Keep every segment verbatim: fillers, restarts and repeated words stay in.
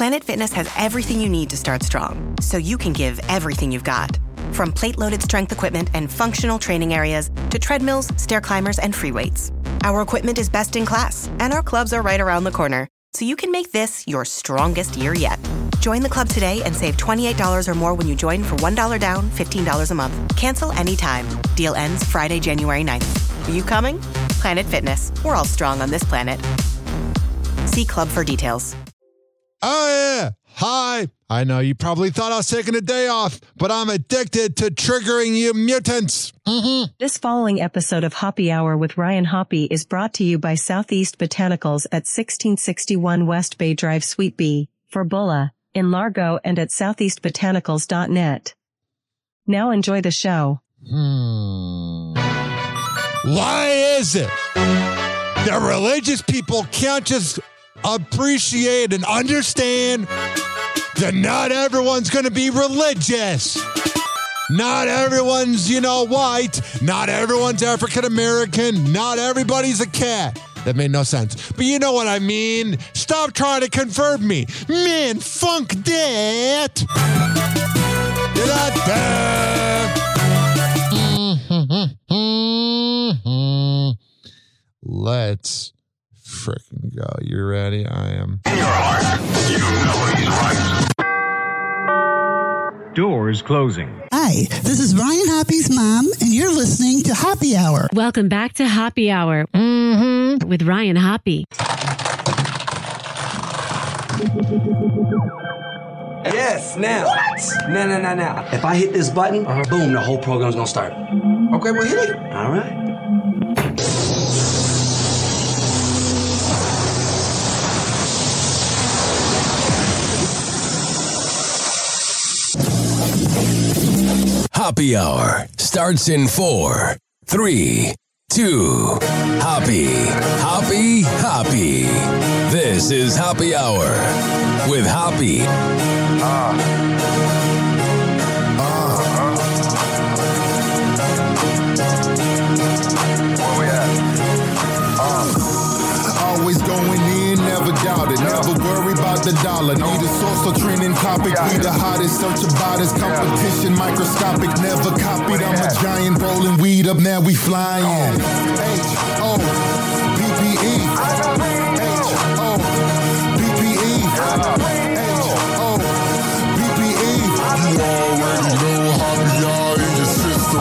Planet Fitness has everything you need to start strong, so you can give everything you've got. From plate-loaded strength equipment and functional training areas to treadmills, stair climbers, and free weights. Our equipment is best in class, and our clubs are right around the corner, so you can make this your strongest year yet. Join the club today and save twenty-eight dollars or more when you join for one dollar down, fifteen dollars a month. Cancel anytime. Deal ends Friday, January ninth. Are you coming? Planet Fitness. We're all strong on this planet. See club for details. Oh, yeah. Hi. I know you probably thought I was taking a day off, but I'm addicted to triggering you mutants. Mm-hmm. This following episode of Hoppy Hour with Ryan Hoppy is brought to you by Southeast Botanicals at sixteen sixty-one West Bay Drive, Suite B, for Bulla, in Largo, and at southeast botanicals dot net. Now enjoy the show. Hmm. Why is it that religious people can't just appreciate and understand that not everyone's going to be religious? Not everyone's, you know, white. Not everyone's African American. Not everybody's a cat. That made no sense. But you know what I mean. Stop trying to convert me. Man, funk that. Let's frickin' go. You ready? I am. In your heart, you know he's right. Doors closing. Hi, this is Ryan Hoppy's mom, and you're listening to Hoppy Hour. Welcome back to Hoppy Hour mm-hmm. with Ryan Hoppy. Yes, now. What? No, no, no, no. If I hit this button, uh-huh. boom, the whole program's gonna start. Okay, well, hit it. All right. Hoppy Hour starts in four, three, two. Hoppy, Hoppy, Hoppy. This is Hoppy Hour with Hoppy. Ah. Uh. Where we at? Uh. Always going in, never doubt it. Never worry about the dollar. Need a source or trending topic. We the hottest, search about us. Competition microscopic, never copied. I'm a giant rolling weed up, now we flying. H O P P E. H O P P E. H O P P E. You already know how we are in your system.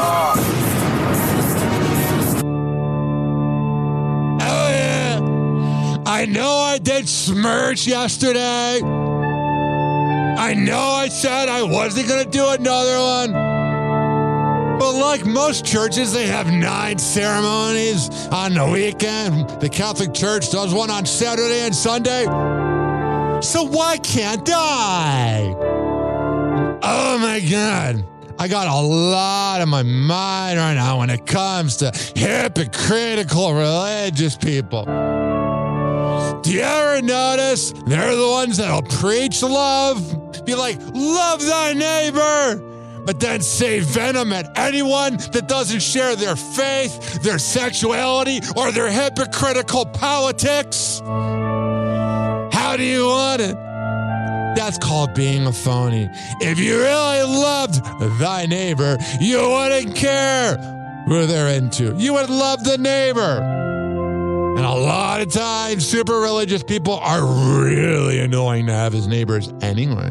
Oh, yeah. I know I did smirch yesterday. I know I said I wasn't going to do another one. But like most churches, they have nine ceremonies on the weekend. The Catholic Church does one on Saturday and Sunday. So why can't I? Oh my God. I got a lot on my mind right now when it comes to hypocritical religious people. Do you ever notice they're the ones that'll preach love? Be like, love thy neighbor, but then say venom at anyone that doesn't share their faith, their sexuality, or their hypocritical politics? How do you want it? That's called being a phony. If you really loved thy neighbor, you wouldn't care who they're into. You would love the neighbor. And a lot of times, super religious people are really annoying to have as neighbors anyway.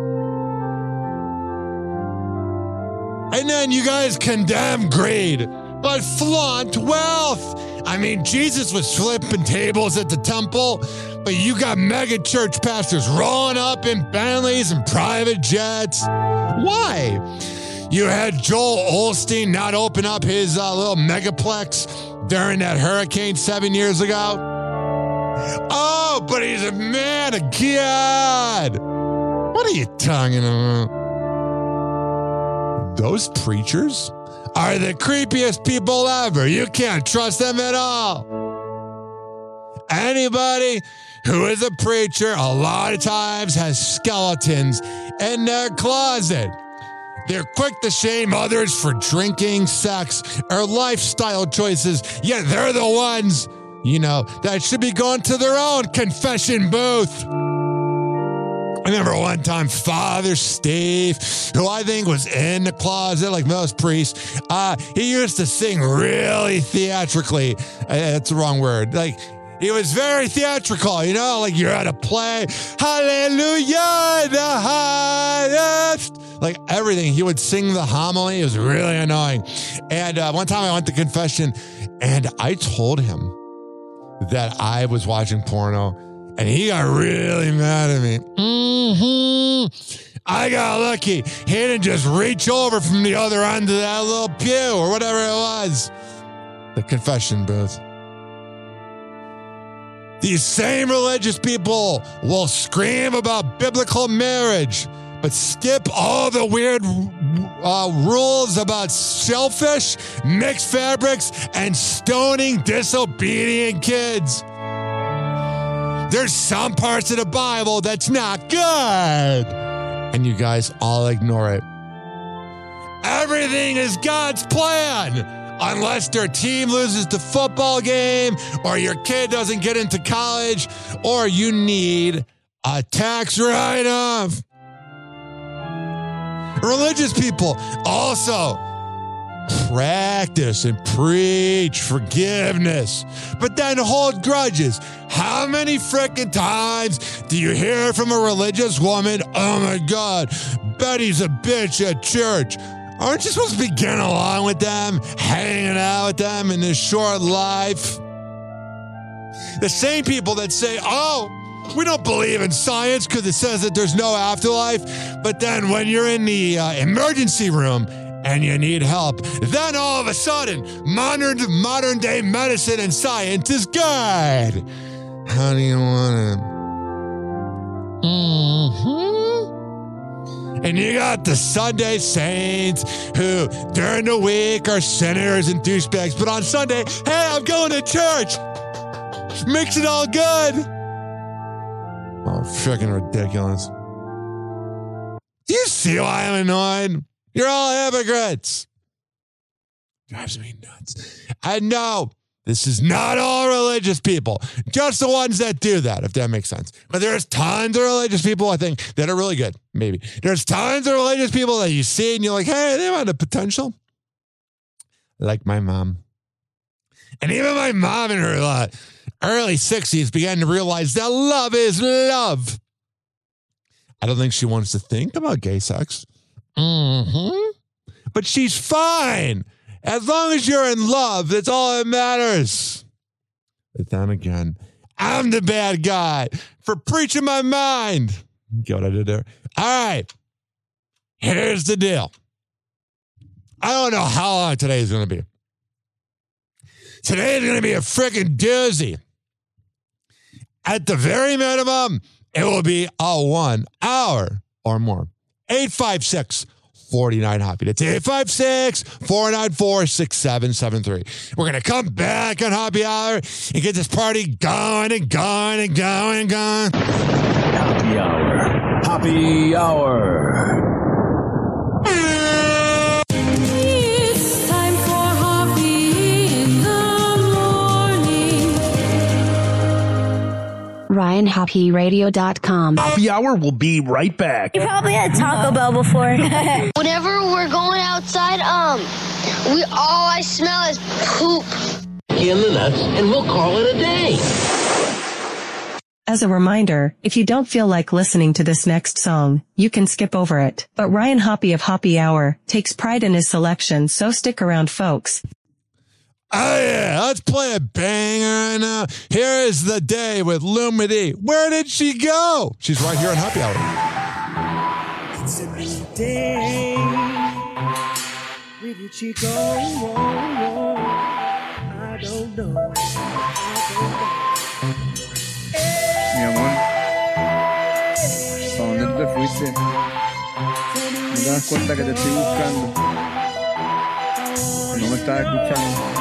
And then you guys condemn greed, but flaunt wealth. I mean, Jesus was flipping tables at the temple, but you got mega church pastors rolling up in Bentleys and private jets. Why? You had Joel Osteen not open up his uh, little megaplex during that hurricane seven years ago. Oh, but he's a man of God. What are you talking about? Those preachers are the creepiest people ever. You can't trust them at all. Anybody who is a preacher a lot of times has skeletons in their closet. They're quick to shame others for drinking, sex, or lifestyle choices, yet they're the ones, you know, that should be going to their own confession booth. I remember one time Father Steve, who I think was in the closet like most priests, uh, he used to sing really theatrically. Uh, that's the wrong word. Like, he was very theatrical, you know, like you're at a play. Hallelujah, the highest. Like everything. He would sing the homily. It was really annoying. And uh, one time I went to confession and I told him that I was watching porno. And he got really mad at me. Mm-hmm. I got lucky. He didn't just reach over from the other end of that little pew or whatever it was. The confession booth. These same religious people will scream about biblical marriage, but skip all the weird uh, rules about shellfish, mixed fabrics, and stoning disobedient kids. There's some parts of the Bible that's not good. And you guys all ignore it. Everything is God's plan. Unless their team loses the football game, or your kid doesn't get into college, or you need a tax write-off. Religious people also practice and preach forgiveness, but then hold grudges. How many frickin' times do you hear from a religious woman, oh my God, Betty's a bitch at church? Aren't you supposed to be getting along with them, hanging out with them in this short life? The same people that say, oh, we don't believe in science because it says that there's no afterlife, but then when you're in the uh, emergency room and you need help, then all of a sudden, modern modern day medicine and science is good. How do you want it? Mm-hmm. And you got the Sunday saints who during the week are sinners and douchebags, but on Sunday, hey, I'm going to church. Makes it all good. Oh, freaking ridiculous. Do you see why I'm annoyed? You're all hypocrites. Drives me nuts. I know this is not all religious people, just the ones that do that, if that makes sense. But there's tons of religious people, I think, that are really good, maybe. There's tons of religious people that you see and you're like, hey, they have the potential. Like my mom. And even my mom in her uh, early sixties began to realize that love is love. I don't think she wants to think about gay sex. Mm-hmm. But she's fine. As long as you're in love, that's all that matters. But then again, I'm the bad guy for preaching my mind. Get what I did there? All right. Here's the deal. I don't know how long today is going to be. Today is going to be a freaking doozy. At the very minimum, it will be a one hour or more. eight five six, four nine, Hoppy. That's eight five six, four nine four, six seven seven three. We're going to come back on Happy Hour and get this party going and going and going and going. Happy Hour. Happy Hour. It's time for Hoppy in the morning. Ryan Hoppy Radio dot com. Happy Hour will be right back. You probably had Taco Bell before. Whenever we're going outside, um, we all I smell is poop. In the nuts, and we'll call it a day. As a reminder, if you don't feel like listening to this next song, you can skip over it. But Ryan Hoppy of Hoppy Hour takes pride in his selection, so stick around, folks. Oh, yeah, let's play a banger right now. Here is The Day with Lumity. Where did she go? She's right here on Happy Hour. It's a new day. Where did she go? I don't know. I don't know. Mi amor, ¿para dónde te fuiste? ¿No te das cuenta que te estoy buscando? No me estás escuchando.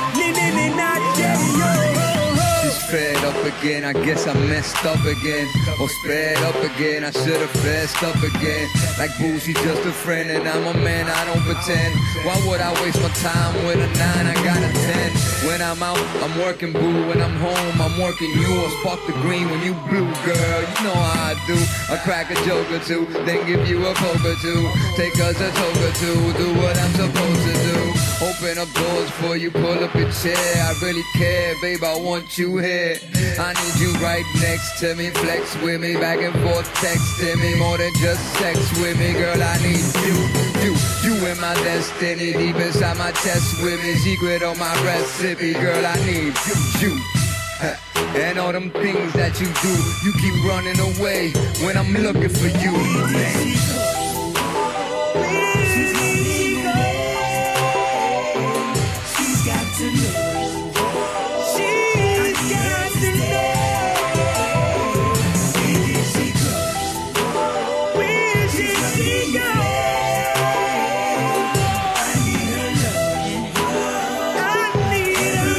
She's fed up again, I guess I messed up again. Or sped up again, I should've fessed up again. Like boo, she's just a friend and I'm a man, I don't pretend. Why would I waste my time with a nine, I got a ten? When I'm out, I'm working boo. When I'm home, I'm working you. Or spark the green when you blue, girl. You know how I do. I crack a joke or two, then give you a poke or two. Take us a toke or two, do what I'm supposed to do. Open up doors for you, pull up your chair. I really care, babe, I want you here. I need you right next to me. Flex with me, back and forth texting me. More than just sex with me, girl, I need you. You, you in my destiny. Deep inside my chest with me. Secret on my recipe, girl, I need you, you. And all them things that you do, you keep running away when I'm looking for you. She's got to know. She's got to know. Where did she go? Where did she go? I need her love. I need her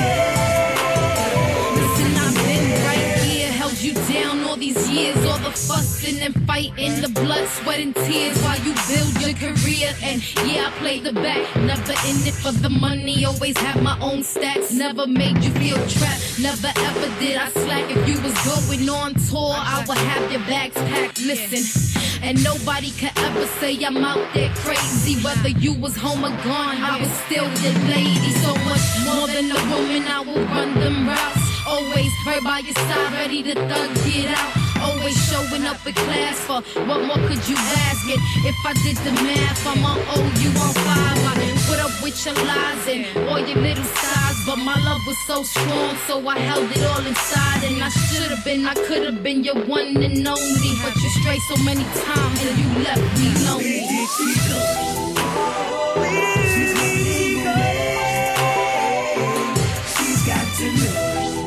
love. Listen, I've been right here, held you down all these years, all the fussing and fighting, the blood, sweat, and tears while you build your career. And yeah, I played the back, never in it for the money, always had my own stats, never made you feel trapped, never ever did I slack. If you was going on tour, I would have your bags packed. Listen, and nobody could ever say I'm out there crazy, whether you was home or gone, I was still your lady. So much more than a woman, I will run them routes. Always right by your side, ready to thug it out. Always showing up with class, for what more could you ask? And if I did the math, I'm on O, you on five. I put up with your lies and all your little sides, but my love was so strong, so I held it all inside. And I should have been, I could have been your one and only, but you strayed so many times and you left me lonely. Where did she go? Where did she go? She's got to know.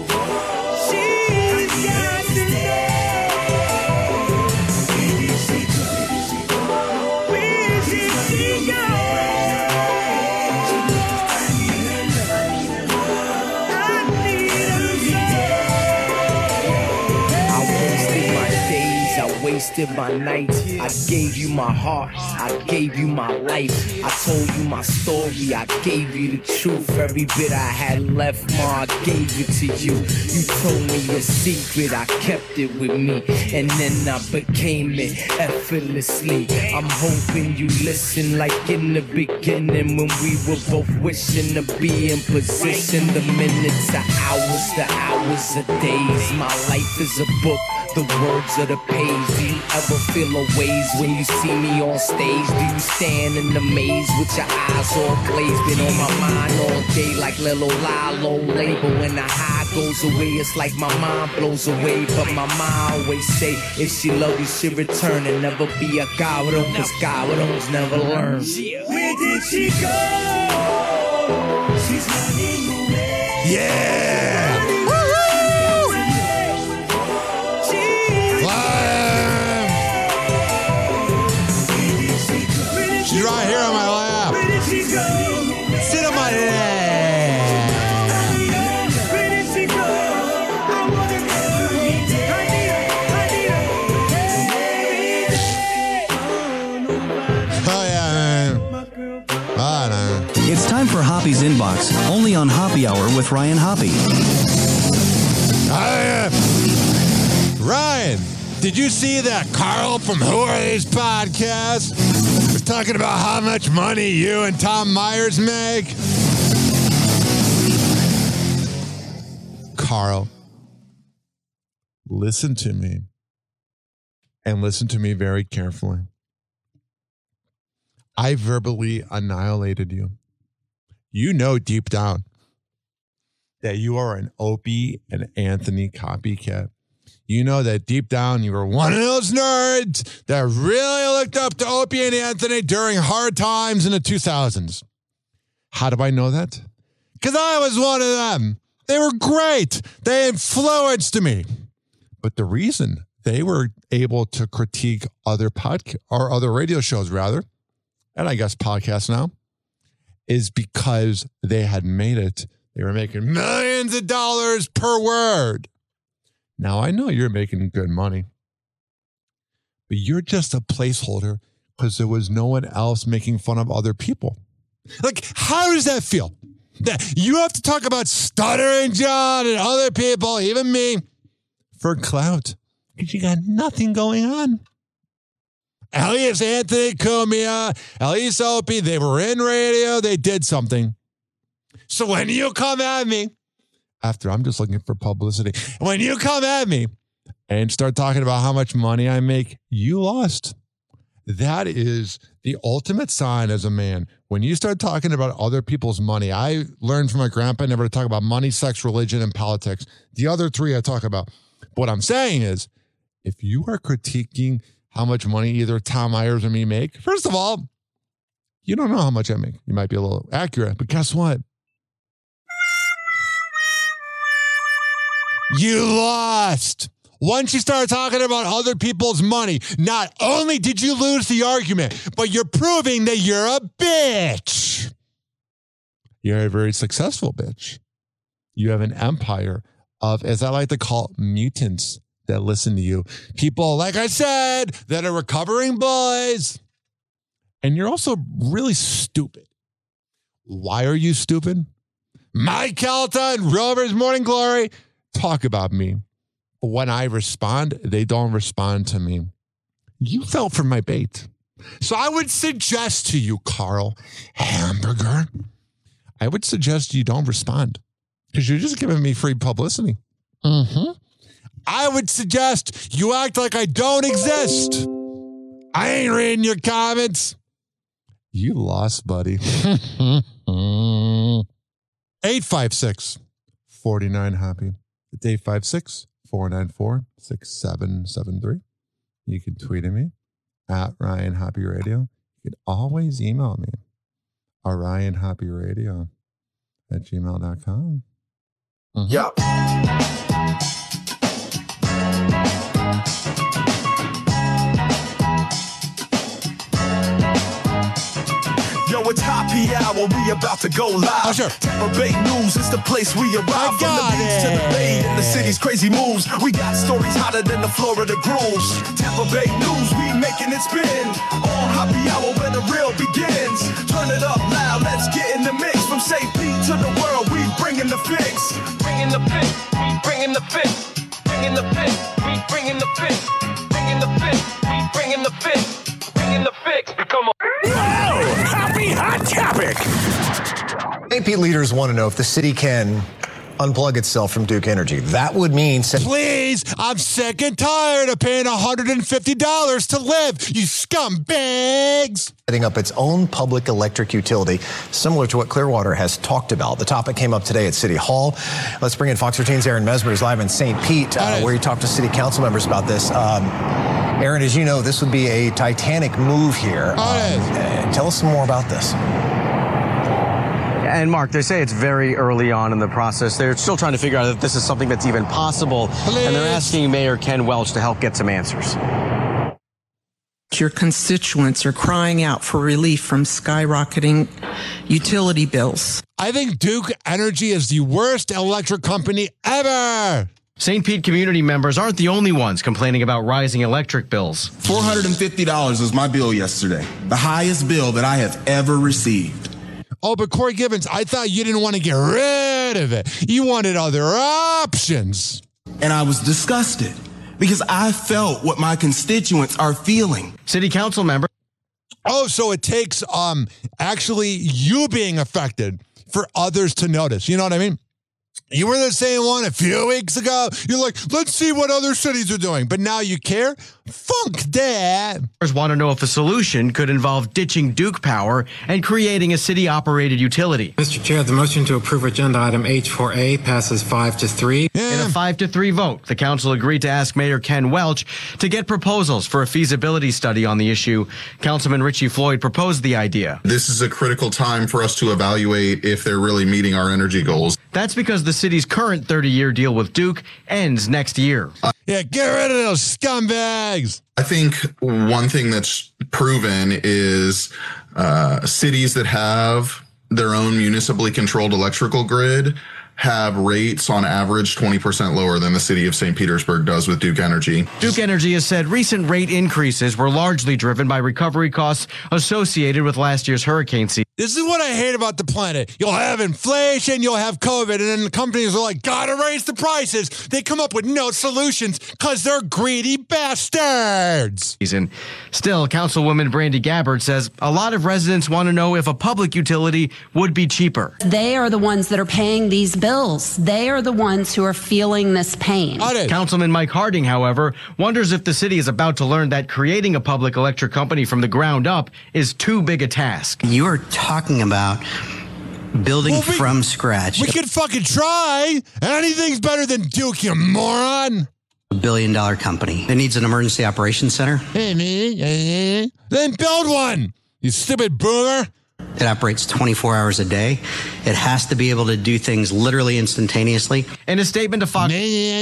Wasted my nights. I gave you my heart, I gave you my life. I told you my story, I gave you the truth. Every bit I had left, ma, I gave it to you. You told me your secret, I kept it with me, and then I became it effortlessly. I'm hoping you listen like in the beginning when we were both wishing to be in position. The minutes, the hours, the hours, the days. My life is a book, the words of the page. Do you ever feel a ways when you see me on stage? Do you stand in the maze with your eyes all glazed? Been on my mind all day like Lilo Lilo label. When the high goes away, it's like my mind blows away. But my mind always say, if she love you, she return and never be a coward, cause cowards never learn. Where did she go? She's running away. Yeah! She's right here on my lap. Where did she go? Sit on my lap. Where did she go? I wanna go. I need her. I need her. Oh yeah, man. Ah, no. It's time for Hoppy's Inbox, only on Hoppy Hour with Ryan Hoppy. Uh, Ryan, did you see that Carl from Who Are These Podcasts was talking about how much money you and Tom Myers make? Carl, listen to me, and listen to me very carefully. I verbally annihilated you. You know deep down that you are an Opie and Anthony copycat. You know that deep down you were one of those nerds that really looked up to Opie and Anthony during hard times in the two thousands. How do I know that? Because I was one of them. They were great. They influenced me. But the reason they were able to critique other podcasts or other radio shows, rather, and I guess podcasts now, is because they had made it. They were making millions of dollars per word. Now, I know you're making good money, but you're just a placeholder because there was no one else making fun of other people. Like, how does that feel? You have to talk about Stuttering John and other people, even me, for clout. Because you got nothing going on. Elias Anthony Cumia, Elias Opie, they were in radio. They did something. So when you come at me, after I'm just looking for publicity, when you come at me and start talking about how much money I make, you lost. That is the ultimate sign as a man. When you start talking about other people's money, I learned from my grandpa never to talk about money, sex, religion, and politics. The other three I talk about. What I'm saying is, if you are critiquing how much money either Tom Myers or me make, first of all, you don't know how much I make. You might be a little accurate, but guess what? You lost. Once you start talking about other people's money, not only did you lose the argument, but you're proving that you're a bitch. You're a very successful bitch. You have an empire of, as I like to call, mutants that listen to you. People, like I said, that are recovering boys. And you're also really stupid. Why are you stupid? Mike Calta and Rover's Morning Glory talk about me. But when I respond, they don't respond to me. You fell for my bait. So I would suggest to you, Carl Hamburger, I would suggest you don't respond because you're just giving me free publicity. Mm-hmm. I would suggest you act like I don't exist. I ain't reading your comments. You lost, buddy. eight five six, four nine, happy. It's eight five six, four nine four, six seven seven three. You can tweet at me at Ryan Happy Radio. You can always email me at Ryan Happy Radio at gmail dot com. Mm-hmm. Yep. Yo, it's Happy Hour, we about to go live. Oh, sure. Tampa Bay News is the place we arrive. From the beach to the bay and the city's crazy moves. We got stories hotter than the Florida grooves. Tampa Bay News, we making it spin. On Happy Hour where the real begins. Turn it up loud, let's get in the mix. From Saint Pete to the world, we bringing the fix. Bringing the fix, we bringing the fix. Bringing the fix, we bringing the fix. Bringing the fix, we bringing the fix. Bringing the fix, come on. Whoa! Happy Hot Topic! Saint Pete leaders want to know if the city can unplug itself from Duke Energy. That would mean... Please, I'm sick and tired of paying one hundred fifty dollars to live, you scumbags! Setting up its own public electric utility, similar to what Clearwater has talked about. The topic came up today at City Hall. Let's bring in Fox thirteen's Aaron Mesmer, who's live in Saint Pete, uh, where he talked to city council members about this. Um, Aaron, as you know, this would be a titanic move here. Um, uh, tell us some more about this. And Mark, they say it's very early on in the process. They're still trying to figure out if this is something that's even possible. Please. And they're asking Mayor Ken Welch to help get some answers. Your constituents are crying out for relief from skyrocketing utility bills. I think Duke Energy is the worst electric company ever. Saint Pete community members aren't the only ones complaining about rising electric bills. four hundred fifty dollars was my bill yesterday, the highest bill that I have ever received. Oh, but Corey Gibbons, I thought you didn't want to get rid of it. You wanted other options. And I was disgusted because I felt what my constituents are feeling. City council member. Oh, so it takes um actually you being affected for others to notice. You know what I mean? You were the same one a few weeks ago. You're like, let's see what other cities are doing. But now you care? Funk that. Want to know if a solution could involve ditching Duke Power and creating a city-operated utility. Mister Chair, the motion to approve agenda item H four A passes five to three. Yeah. In a five to three vote, the council agreed to ask Mayor Ken Welch to get proposals for a feasibility study on the issue. Councilman Richie Floyd proposed the idea. This is a critical time for us to evaluate if they're really meeting our energy goals. That's because the city's current thirty-year deal with Duke ends next year. Uh, yeah, get rid of those scumbags. I think one thing that's proven is uh, cities that have their own municipally controlled electrical grid have rates on average twenty percent lower than the city of Saint Petersburg does with Duke Energy. Duke Energy has said recent rate increases were largely driven by recovery costs associated with last year's hurricane season. This is what I hate about the planet. You'll have inflation, you'll have COVID, and then the companies are like, gotta raise the prices. They come up with no solutions because they're greedy bastards. Still, Councilwoman Brandy Gabbard says a lot of residents want to know if a public utility would be cheaper. They are the ones that are paying these bills. They are the ones who are feeling this pain. Councilman Mike Harding, however, wonders if the city is about to learn that creating a public electric company from the ground up is too big a task. You're talking about building Well, we- from scratch We could fucking try. Anything's better than Duke, you moron. a billion dollar company that needs an emergency operations center Then build one, you stupid boomer. that operates twenty-four hours a day. It has to be able to do things literally instantaneously. In a statement to Fox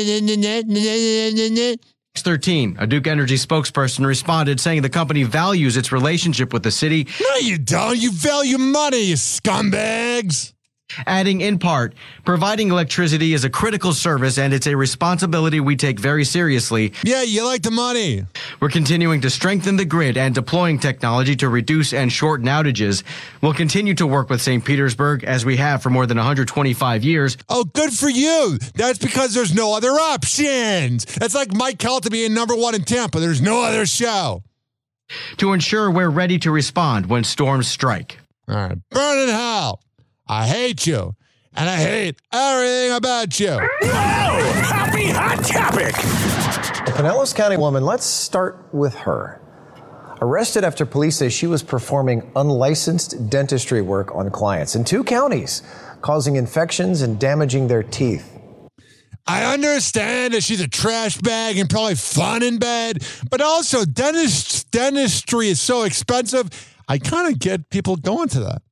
thirteen, a Duke Energy spokesperson responded saying the company values its relationship with the city. No, you don't. You value money, you scumbags. Adding in part, providing electricity is a critical service and it's a responsibility we take very seriously. Yeah, you like the money. We're continuing to strengthen the grid and deploying technology to reduce and shorten outages. We'll continue to work with Saint Petersburg as we have for more than one hundred twenty-five years. Oh, good for you. That's because there's no other options. That's like Mike Kelta being number one in Tampa. There's no other show. To ensure we're ready to respond when storms strike. All right. Burn in hell. I hate you, and I hate everything about you. Whoa! Happy Hot Topic! A Pinellas County woman, let's start with her. Arrested after police say she was performing unlicensed dentistry work on clients in two counties, causing infections and damaging their teeth. I understand that she's a trash bag and probably fun in bed, but also dentist, dentistry is so expensive, I kind of get people going to that.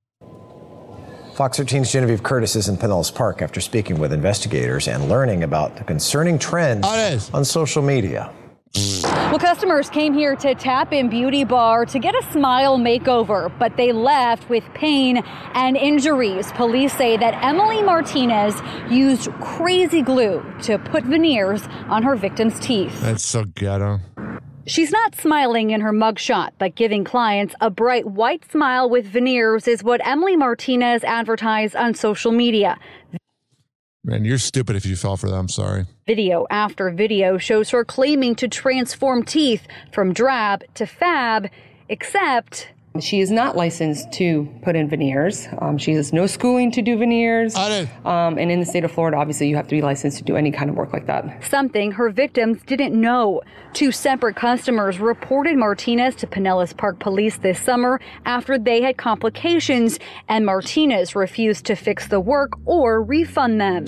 Fox thirteen's Genevieve Curtis is in Pinellas Park after speaking with investigators and learning about the concerning trends on social media. Well, customers came here to Tap In Beauty Bar to get a smile makeover, but they left with pain and injuries. Police say that Emily Martinez used crazy glue to put veneers on her victim's teeth. That's so ghetto. She's not smiling in her mugshot, but giving clients a bright white smile with veneers is what Emily Martinez advertised on social media. Man, you're stupid if you fell for that. I'm sorry. Video after video shows her claiming to transform teeth from drab to fab, except she is not licensed to put in veneers. Um, she has no schooling to do veneers. Um, and in the state of Florida, obviously, you have to be licensed to do any kind of work like that. Something her victims didn't know. Two separate customers reported Martinez to Pinellas Park Police this summer after they had complications, and Martinez refused to fix the work or refund them.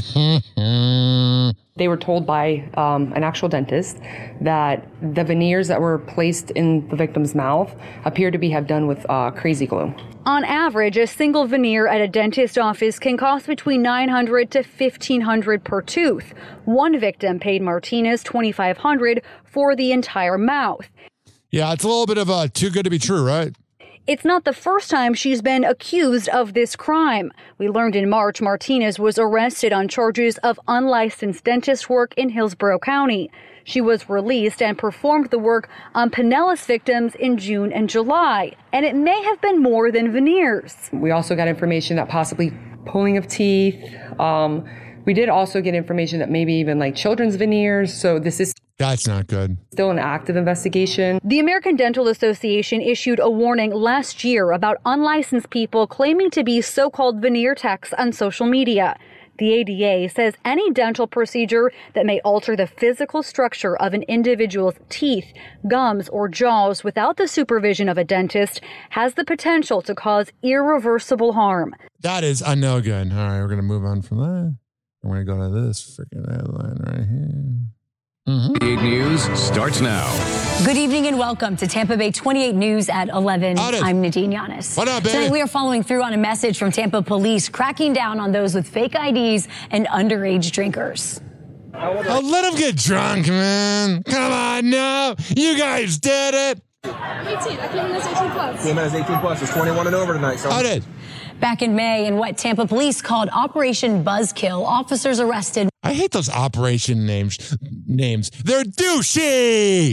They were told by um, an actual dentist that the veneers that were placed in the victim's mouth appear to be have done with uh, crazy glue. On average, a single veneer at a dentist office can cost between nine hundred dollars to fifteen hundred dollars per tooth. One victim paid Martinez twenty-five hundred dollars for the entire mouth. Yeah, it's a little bit of a too good to be true, right? It's not the first time she's been accused of this crime. We learned in March Martinez was arrested on charges of unlicensed dentist work in Hillsborough County. She was released and performed the work on Pinellas victims in June and July. And it may have been more than veneers. We also got information that possibly pulling of teeth. Um, we did also get information that maybe even like children's veneers. So this is That's not good. Still an active investigation. The American Dental Association issued a warning last year about unlicensed people claiming to be so-called veneer techs on social media. The A D A says any dental procedure that may alter the physical structure of an individual's teeth, gums, or jaws without the supervision of a dentist has the potential to cause irreversible harm. That is a no good. All right, we're going to move on from that. I'm going to go to this freaking headline right here. twenty-eight News starts now. Good evening and welcome to Tampa Bay twenty-eight News at eleven. Howdy. I'm Nadine Yanis. What up, baby? Tonight we are following through on a message from Tampa police cracking down on those with fake I Ds and underage drinkers. Oh, let him get drunk, man. Come on, no. You guys did it. eighteen. I came in as eighteen plus. Came in as eighteen plus. It's twenty-one and over tonight, so. I did. Back in May, in what Tampa police called Operation Buzzkill, officers arrested. I hate those operation names. Names. They're douchey.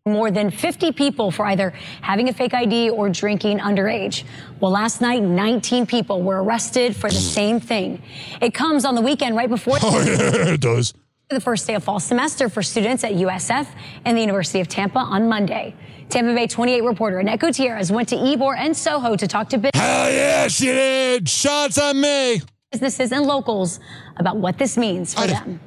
More than fifty people for either having a fake I D or drinking underage. Well, last night, nineteen people were arrested for the same thing. It comes on the weekend right before oh, yeah, it does. the first day of fall semester for students at U S F and the University of Tampa on Monday. Tampa Bay twenty-eight reporter Annette Gutierrez went to Ybor and Soho to talk to businesses. Hell yeah, she did. Shots on me. Businesses and locals about what this means for I them.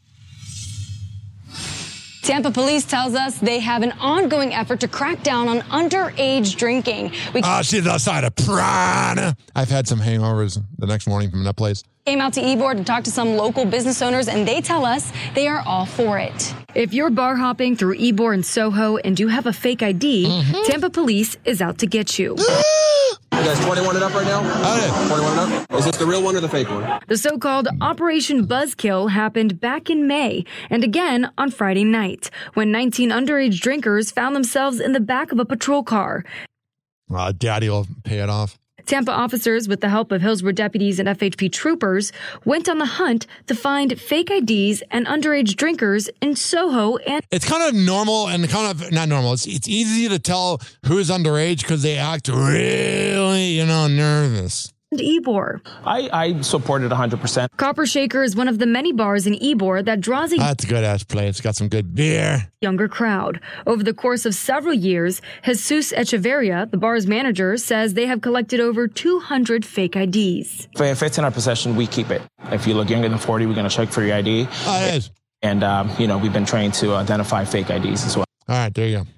Tampa police tells us they have an ongoing effort to crack down on underage drinking. We oh, she's outside of Prana. I've had some hangovers the next morning from that place. Came out to Ybor to talk to some local business owners, and they tell us they are all for it. If you're bar hopping through Ybor and Soho and you have a fake I D, mm-hmm. Tampa police is out to get you. You guys twenty-one and up right now? Oh, twenty-one and up? Is this the real one or the fake one? The so-called Operation Buzzkill happened back in May and again on Friday night when nineteen underage drinkers found themselves in the back of a patrol car. Uh, Daddy will pay it off. Tampa officers, with the help of Hillsborough deputies and F H P troopers, went on the hunt to find fake I Ds and underage drinkers in Soho and... It's kind of normal and kind of, not normal, it's, it's easy to tell who's underage because they act really, you know, nervous. Ybor. I, I support it one hundred percent. Copper Shaker is one of the many bars in Ybor that draws a That's a good ass place. It's got some good beer. Younger crowd. Over the course of several years, Jesus Echeverria, the bar's manager, says they have collected over two hundred fake I Ds. If it's in our possession, we keep it. If you look younger than forty, we're going to check for your I D. Oh, it is. And, um, you know, we've been trained to identify fake I Ds as well. All right, there you go.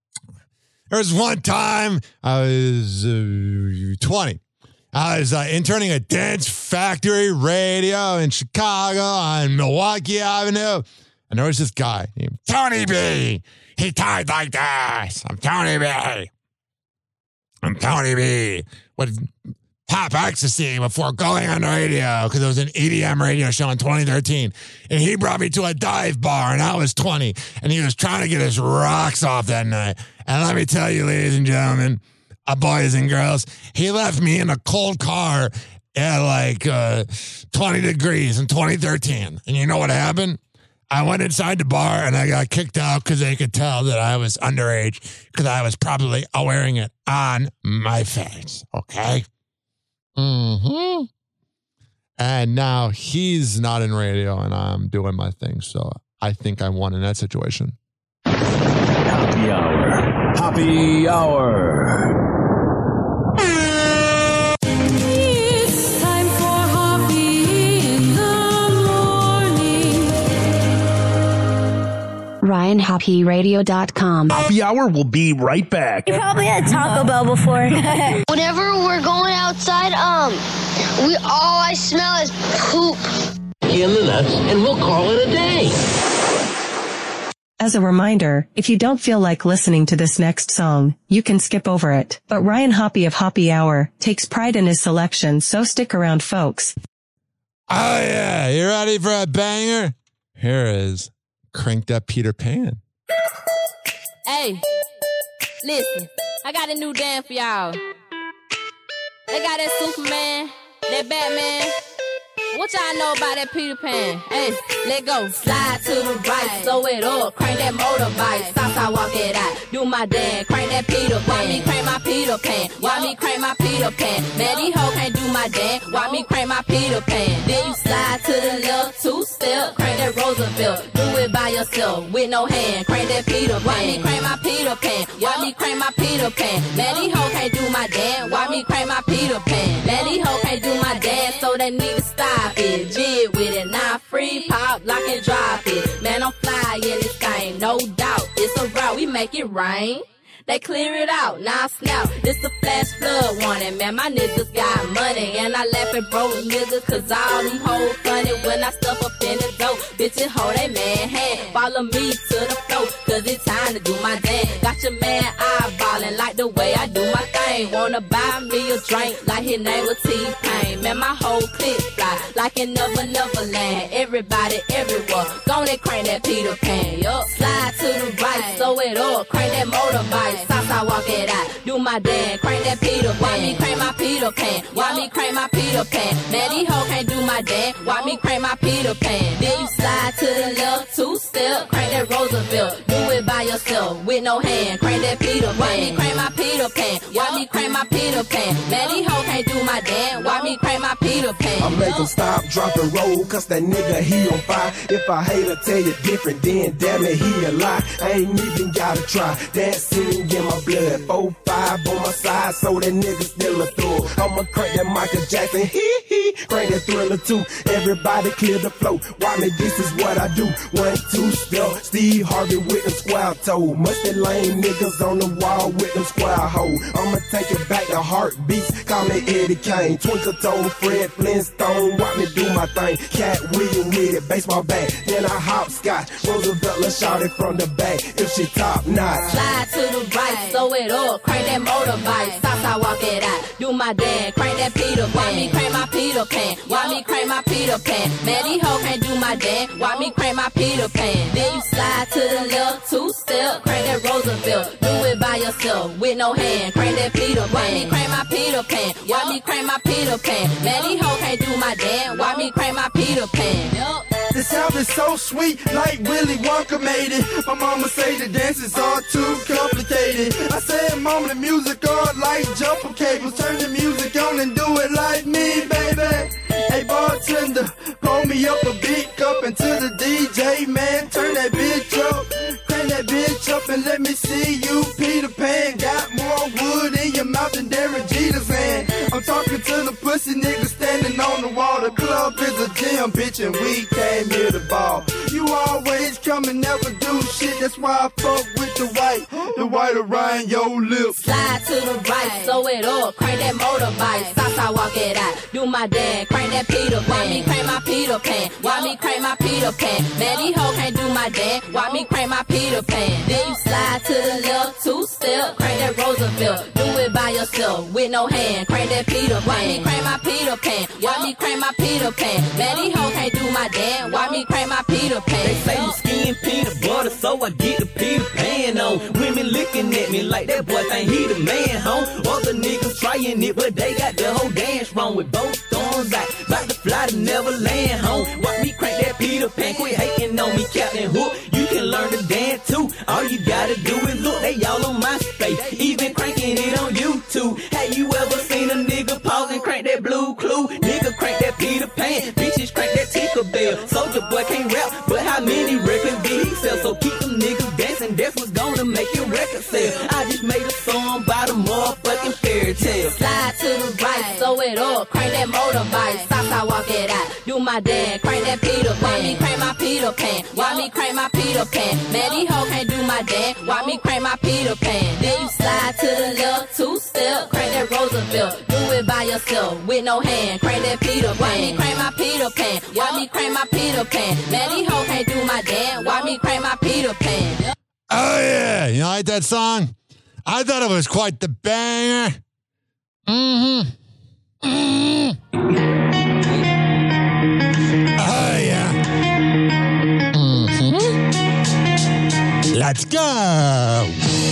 There was one time I was uh, twenty. I was uh, interning at Dance Factory Radio in Chicago on Milwaukee Avenue. And there was this guy named Tony B. He talked like this. I'm Tony B. I'm Tony B. With pop ecstasy before going on the radio because it was an E D M radio show in twenty thirteen. And he brought me to a dive bar and I was twenty. And he was trying to get his rocks off that night. And let me tell you, ladies and gentlemen, Uh, boys and girls, he left me in a cold car at like uh, twenty degrees in twenty thirteen. And you know what happened? I went inside the bar and I got kicked out because they could tell that I was underage because I was probably wearing it on my face. Okay? Mm-hmm. And now he's not in radio and I'm doing my thing. So I think I won in that situation. Happy hour. Happy hour. It's time for Hoppy in the morning. Ryan Hoppy Radio dot com. Happy hour will be right back. You probably had Taco Bell before. Whenever we're going outside, um, we all I smell is poop. In the nuts, and we'll call it a day. As a reminder, if you don't feel like listening to this next song, you can skip over it. But Ryan Hoppy of Hoppy Hour takes pride in his selection, so stick around, folks. Oh, yeah. You ready for a banger? Here is Cranked Up Peter Pan. Hey, listen, I got a new dance for y'all. They got that Superman, that Batman. What y'all know about that Peter Pan? Hey, let go. Slide to the right, sew it up, crank that motorbike. Southside walk it out, do my dance, crank that Peter Pan. Why me crank my Peter Pan? Why me crank my Peter Pan? Man, these hoes can't do my dance. Why me crank my Peter Pan? Then you slide to the left, two step, crank that Roosevelt. Do it by yourself, with no hand, crank that Peter Pan. Why me crank my Peter Pan? Why me crank my Peter Pan? Man, these hoes can't do my dance. Why me crank my Peter Pan? Man, these hoes can't do my dance, so they need to stop it. Jig with it, not free, pop, lock and drop it. Man, I'm fly in this game, no doubt. It's a route, we make it rain. They clear it out, now snap. This a flash flood warning, man. My niggas got money, and I laugh at broke niggas, cause all them hoes funny when I stuff up in the dough. Bitches hold they man hand, follow me to the floor, cause it's time to do my dance. Got your man eyeballing like the way I do my thing. Wanna buy me a drink like his name was T-Pain. Man, my whole clique fly like in Never Never Land. Everybody everywhere, gonna crank that Peter Pan. Yup, slide to the right, so it it up, crank that motorbike, Southside walk it out, do my dance, crank that Peter Pan. Why me crank my Peter Pan? Why me crank my Peter Pan? Man, these hoes can't do my dance, why me crank my Peter Pan? Then you slide to the left, two step, crank that Roosevelt, do it by yourself, with no hand, crank that Peter Pan. Why me crank my Peter Pan? Why me crank my Peter Pan? Man, these hoes can't do my dance, why me crank my Peter Pan? I make them stop, drop, and roll, cause that nigga, he on fire. If I hate to tell you different, then damn it, he a lie. I ain't even gotta try, dancing in my blood. Four, five on my side, so that nigga still a throw. I'ma crank that Michael Jackson, hee hee, crank that Thriller too. Everybody clear the flow, why me, this is what I do. One, two, step, Steve Harvey with them square toe. Mustard lame niggas on the wall with them square hoe. I'ma take it back to heartbeats, call me Eddie Kane. Twinkle toe, Fred Flintstone, watch me do my thing. Cat William with it, baseball bat, then I hopscotch. Roosevelt, let's shout it from the back, if she top notch. Slide to the right, throw it up, crank that motorbike, Southside walk it out, do my dance, crank that Peter Pan. Why me crank my Peter Pan? Why me crank my Peter Pan? Man, these hoes can't do my dance, why me crank my Peter Pan? Then you slide to the left, two step, crank that Roosevelt, do it by yourself, with no hand, crank that Peter Pan. Why me crank my Peter Pan? Why me crank my Peter Pan? Man, these hoes can't do my dance, why me crank my Peter Pan? Yup. The sound is so sweet, like Willy Wonka made it. My mama say the dances are too complicated. I said, mama, the music are like jumper cables. Turn the music on and do it like me, baby. Hey, bartender, pour me up a big cup into the D J, man. Turn that bitch up, crank that bitch up and let me see you, Peter Pan. Got more wood in your mouth than Derek Jeter's hand. I'm talking to the pussy nigga standing on the wall. The club is a gym, bitch, and we came here to ball. You always come and never do shit, that's why I fuck with the white, the white around your lips. Slide to the right, throw it up, crank that motorbike, Southside walk it out, do my dance, crank that Peter Pan. Why me crank my Peter Pan? Why me crank my Peter Pan? Man, these hoes can't do my dance, why me crank my Peter Pan? Then you slide to the left, two step, crank that Roosevelt, do it by yourself, with no hand, crank that Peter Pan. Why me crank my Peter Pan? Why me crank my Peter Pan? Man, these hoes can't do my dance, why me crank my Peter Pan? They say you skin peanut butter, so I get the Peter Pan on. Women looking at me like that boy think he the man, home. Other niggas trying it, but they got the whole dance wrong with both thumbs out. About to fly to Neverland, home. Watch me crank that Peter Pan, quit hating on me, Captain Hook. You can learn to dance too. All you gotta do is look, they all on my face, even cranking it on YouTube. Have you ever seen a nigga pause and crank that Blue Clue? Nigga crank that Peter Pan, bitches crank that Tinkerbell. Soulja Boy can't rap, but how many records did he sell? So keep them niggas dancing, that's what's gonna make your record sell. I just made a song by the motherfucking fairy tale. Slide to the right, throw it up, crank that motorbike, Southside walk it out, do my dance, crank that Peter Pan. Why me crank my Peter Pan? Why me crank my Peter Pan? Man, these hoes can't do my dance, why me crank my Peter Pan? Then you slide to the left, two step, crank that Roosevelt, do it by yourself, with no hand, crank that Peter Pan. Why me crank my Peter Pan? Why me crank my Peter Pan? Man, these hoes can't do my dance, why me crank my Peter Pan? Oh, yeah. You like that song? I thought it was quite the banger. Mm-hmm. Mm-hmm. Oh, yeah. Mm-hmm. Let's go.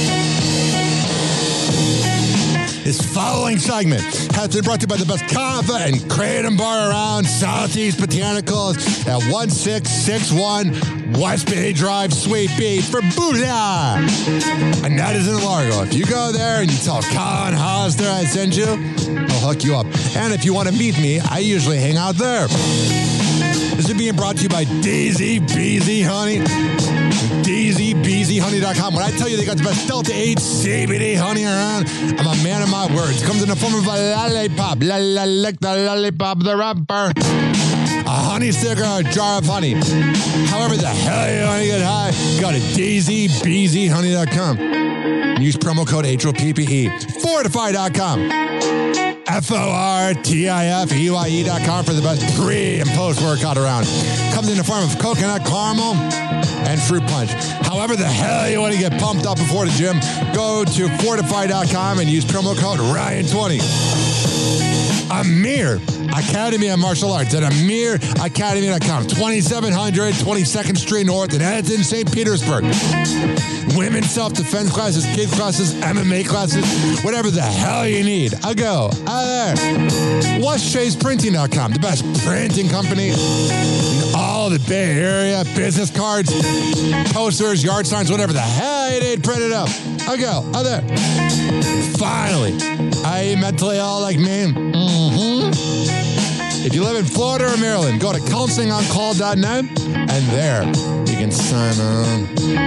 This following segment has been brought to you by the best kava and kratom bar around, Southeast Botanicals at one six six one West Bay Drive, Sweet Beach for Booyah. And that is in Largo. If you go there and you tell Colin Hosner I sent you, I'll hook you up. And if you want to meet me, I usually hang out there. This is being brought to you by Daisy Beezy Honey. Daisy Beezy Honey dot com. When I tell you they got the best Delta eight C B D honey around, I'm a man of my words. It comes in the form of a lollipop. La la lick the lollipop, the rapper. A honey stick or a jar of honey. However the hell you want to get high, go to Daisy Beezy Honey dot com. Use promo code H O P P E. Fortify dot com. F O R T I F E Y E dot com for the best pre- and post-workout around. Comes in the form of coconut caramel and fruit punch. However the hell you want to get pumped up before the gym, go to Fortify dot com and use promo code Ryan twenty. Amir Academy of Martial Arts at amir academy dot com. twenty-seven hundred twenty-second Street North in Edmonton, Saint Petersburg. Women's self-defense classes, kids classes, M M A classes, whatever the hell you need. I go out there. west shays printing dot com, the best printing company in all the Bay Area. Business cards, posters, yard signs, whatever the hell you need, print it up. I go out there. Finally, are you mentally ill like me? Mm-hmm. If you live in Florida or Maryland, go to counseling on call dot net, and there you can sign on.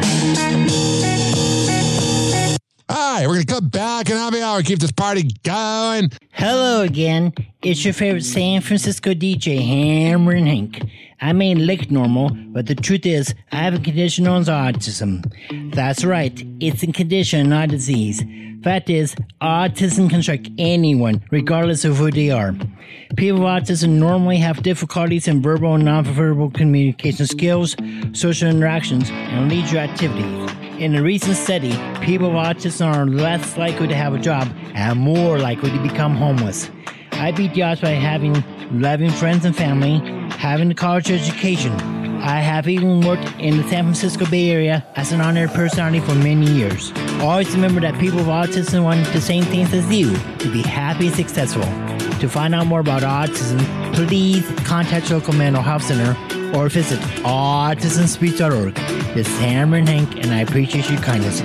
All right, we're going to come back in happy hour, keep this party going. Hello again. It's your favorite San Francisco D J, Hammer and Hank. I may look normal, but the truth is, I have a condition known as autism. That's right, it's a condition, not a disease. Fact is, autism can strike anyone, regardless of who they are. People with autism normally have difficulties in verbal and non-verbal communication skills, social interactions, and leisure activities. In a recent study, people with autism are less likely to have a job and more likely to become homeless. I beat the odds by having loving friends and family, having a college education. I have even worked in the San Francisco Bay Area as an honored personality for many years. Always remember that people with autism want the same things as you, to be happy and successful. To find out more about autism, please contact your local mental health center or visit autism speech dot org. This is Hammer and Hank, and I appreciate your kindness.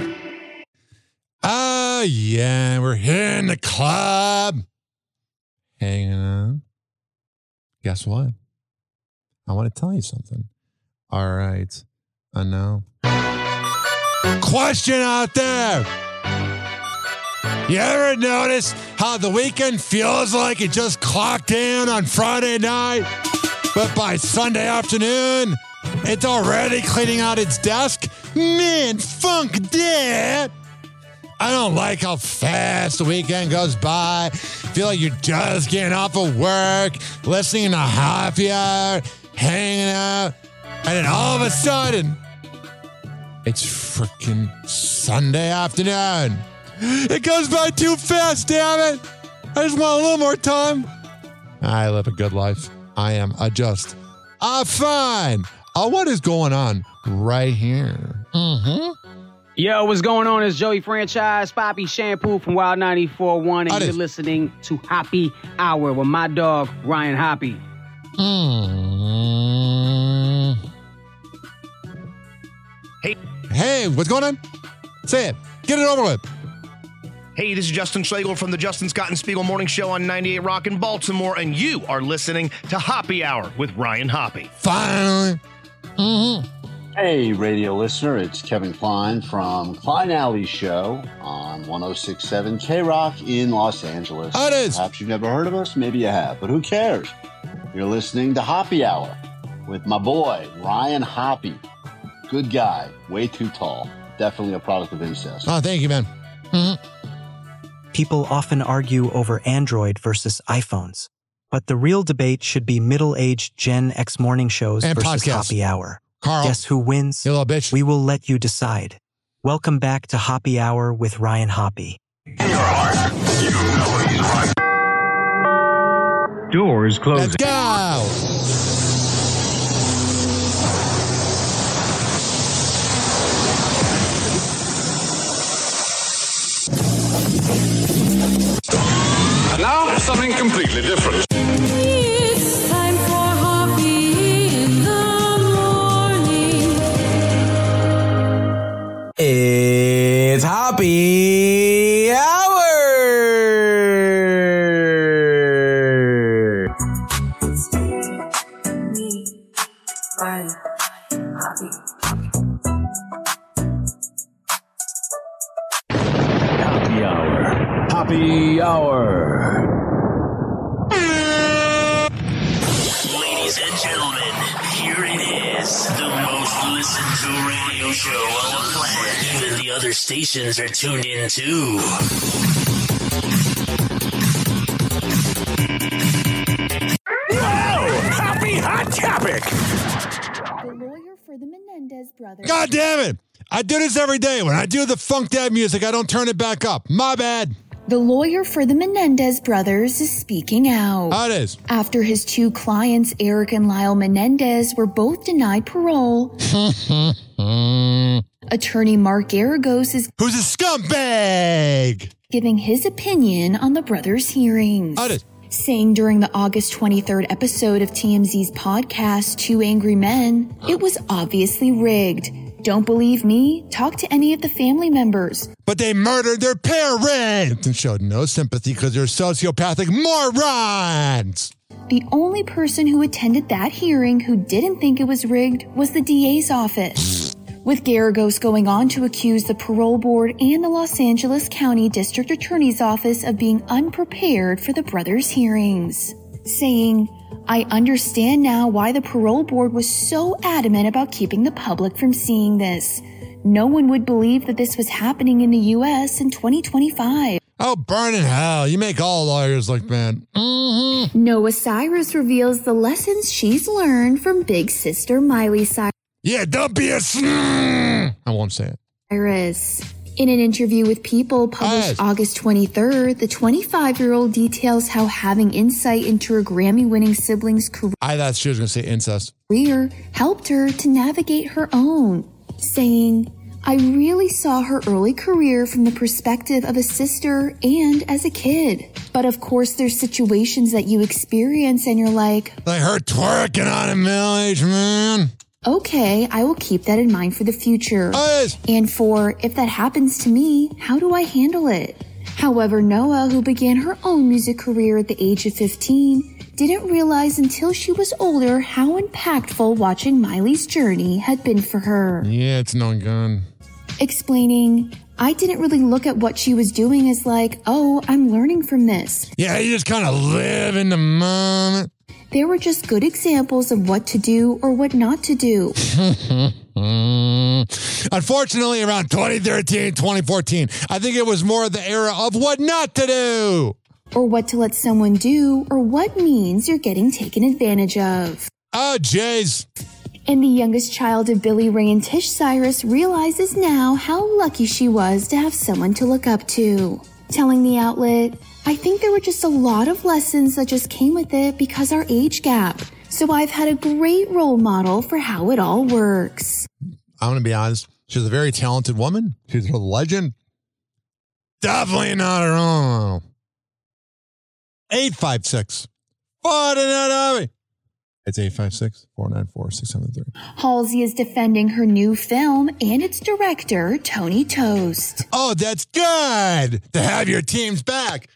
Oh, yeah, we're here in the club. Hanging out. Guess what? I want to tell you something. All right. I know. Question out there. You ever notice how the weekend feels like it just clocked in on Friday night, but by Sunday afternoon, it's already cleaning out its desk? Man, funk that. I don't like how fast the weekend goes by. Feel like you're just getting off of work, listening to happy hour, hanging out, and then all of a sudden, it's freaking Sunday afternoon. It goes by too fast, damn it. I just want a little more time. I live a good life. I am a just a fine. Uh, what is going on right here? Mm-hmm. Yo, what's going on? It's Joey Franchise, Poppy Shampoo from Wild ninety-four point one, and you're listening to Happy Hour with my dog, Ryan Hoppy. Mm. Hey. Hey, what's going on? Say it. Get it over with. Hey, this is Justin Schlegel from the Justin Scott and Spiegel Morning Show on ninety-eight Rock in Baltimore, and you are listening to Happy Hour with Ryan Hoppy. Finally. Mm-hmm. Hey, radio listener, it's Kevin Klein from Klein Alley Show on one oh six point seven K-Rock in Los Angeles. Oh, it is. Perhaps you've never heard of us, maybe you have, but who cares? You're listening to Happy Hour with my boy, Ryan Hoppy. Good guy, way too tall. Definitely a product of incest. Oh, thank you, man. Mm-hmm. People often argue over Android versus iPhones, but the real debate should be middle-aged Gen X morning shows and versus podcasts. Happy Hour. Carl. Guess who wins? You little bitch. We will let you decide. Welcome back to Happy Hour with Ryan Hoppy. Doors closing. Let's go. And now for something completely different. It's time for Hoppy in the morning. It's Happy Hour! Happy Hour. Happy Hour. Ladies and gentlemen, here it is. The most listened to radio show on the planet. Even the other stations are tuned in too. Wow! Happy Hot Topic! The lawyer for the Menendez brothers. God damn it. I do this every day. When I do the funk dad music, I don't turn it back up. My bad. The lawyer for the Menendez brothers is speaking out. How it is. After his two clients, Eric and Lyle Menendez, were both denied parole. Attorney Mark Garagos is who's a scumbag, giving his opinion on the brothers' hearings. How it is. Saying during the August twenty-third episode of T M Z's podcast, Two Angry Men, it was obviously rigged. Don't believe me? Talk to any of the family members. But they murdered their parents and showed no sympathy because they're sociopathic morons. The only person who attended that hearing who didn't think it was rigged was the D A's office. With Garagos going on to accuse the parole board and the Los Angeles County District Attorney's Office of being unprepared for the brothers' hearings. Saying, I understand now why the parole board was so adamant about keeping the public from seeing this. No one would believe that this was happening in the U S in twenty twenty-five. Oh, burn in hell. You make all lawyers look bad. Mm-hmm. Noah Cyrus reveals the lessons she's learned from big sister Miley Cyrus. Yeah, don't be a sn- I won't say it. Cyrus. In an interview with People published Yes. August twenty-third, the twenty-five-year-old details how having insight into her Grammy-winning siblings' I thought she was going to say incest. career helped her to navigate her own, saying, I really saw her early career from the perspective of a sister and as a kid. But of course, there's situations that you experience and you're like, Like her twerking on a middle-aged man. okay, I will keep that in mind for the future. Yes. And for, if that happens to me, how do I handle it? However, Noah, who began her own music career at the age of fifteen, didn't realize until she was older how impactful watching Miley's journey had been for her. Yeah, it's no gun. Explaining, I didn't really look at what she was doing as like, oh, I'm learning from this. Yeah, you just kind of live in the moment. There were just good examples of what to do or what not to do. Unfortunately, around twenty thirteen, twenty fourteen, I think it was more the era of what not to do. Or what to let someone do, or what means you're getting taken advantage of. Oh, jeez. And the youngest child of Billy Ray and Tish Cyrus realizes now how lucky she was to have someone to look up to. Telling the outlet, I think there were just a lot of lessons that just came with it because our age gap. So I've had a great role model for how it all works. I'm going to be honest. She's a very talented woman. She's a legend. Definitely not her own. eight five six, four nine nine. It's eight five six, four nine four, six seven three. Halsey is defending her new film and its director, Tony Toast. Oh, that's good to have your teams back.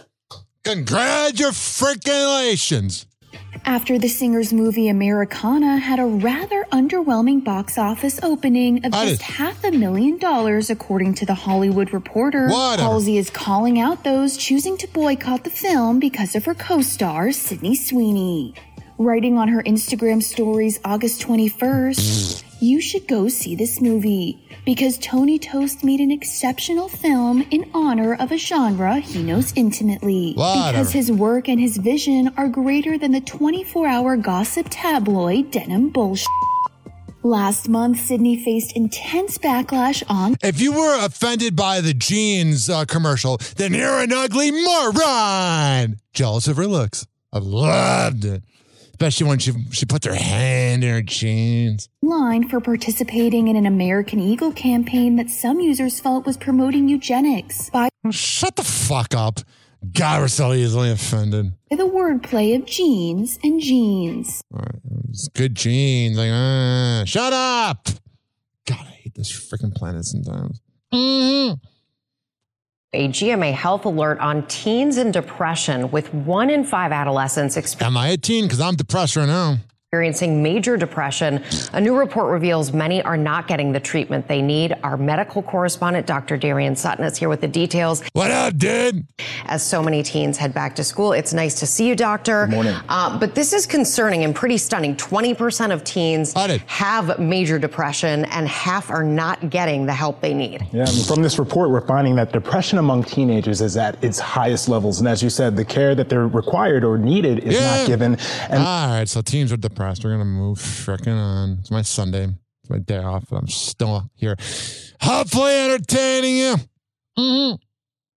Congratulations. After the singer's movie Americana had a rather underwhelming box office opening of just half a million dollars, according to the Hollywood Reporter, Whatever. Halsey is calling out those choosing to boycott the film because of her co-star, Sydney Sweeney. Writing on her Instagram stories August twenty-first, you should go see this movie because Tony Toast made an exceptional film in honor of a genre he knows intimately. Whatever. Because his work and his vision are greater than the twenty-four hour gossip tabloid denim bullshit. Last month, Sydney faced intense backlash on. If you were offended by the jeans uh, commercial, then you're an ugly moron. Jealous of her looks. I loved it. Especially when she she puts her hand in her jeans. Line for participating in an American Eagle campaign that some users felt was promoting eugenics by Shut the fuck up. God, we're so easily offended. the wordplay of jeans and jeans. All right, it's good jeans. Like, uh, shut up. God, I hate this freaking planet sometimes. Mm-hmm. A G M A health alert on teens and depression, with one in five adolescents experiencing. Am I a teen? Because I'm depressed right now. Experiencing major depression. A new report reveals many are not getting the treatment they need. Our medical correspondent, Doctor Darian Sutton, is here with the details. What up, dude? As so many teens head back to school, it's nice to see you, Doctor. Good morning. Uh, but this is concerning and pretty stunning. twenty percent of teens have major depression, and half are not getting the help they need. Yeah, I mean, from this report, we're finding that depression among teenagers is at its highest levels. And as you said, the care that they're required or needed is Yeah. not given. And All right, so teens are depressed. We're going to move frickin' on. It's my Sunday. It's my day off, but I'm still here. Hopefully entertaining you. Mm-hmm.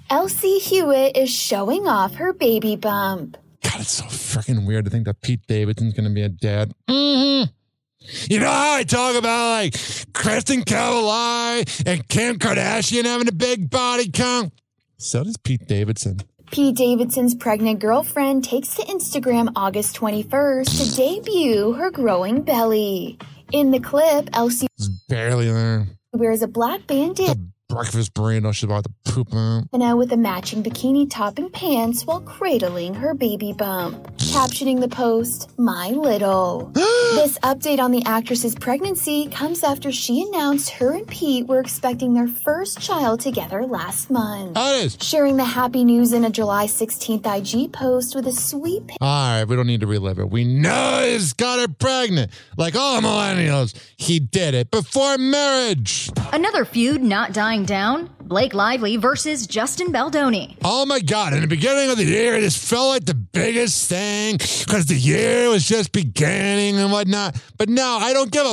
Elsie Hewitt is showing off her baby bump. God, it's so freaking weird to think that Pete Davidson's going to be a dad. Mm-hmm. You know how I talk about, like, Kristen Cavallari and Kim Kardashian having a big body count? So does Pete Davidson. Pete Davidson's pregnant girlfriend takes to Instagram August twenty-first to debut her growing belly. In the clip, Elsie It's barely there. wears a black bandana Breakfast burrito she's about to poop out. with a matching bikini top and pants while cradling her baby bump. Captioning the post, "My little." This update on the actress's pregnancy comes after she announced her and Pete were expecting their first child together last month. Sharing the happy news in a July sixteenth I G post with a sweet pic. All right, we don't need to relive it. We know he's got her pregnant. Like all millennials, he did it before marriage. Another feud not dying down, Blake Lively versus Justin Baldoni. Oh my God, in the beginning of the year, this felt like the biggest thing because the year was just beginning and whatnot. But now I don't give a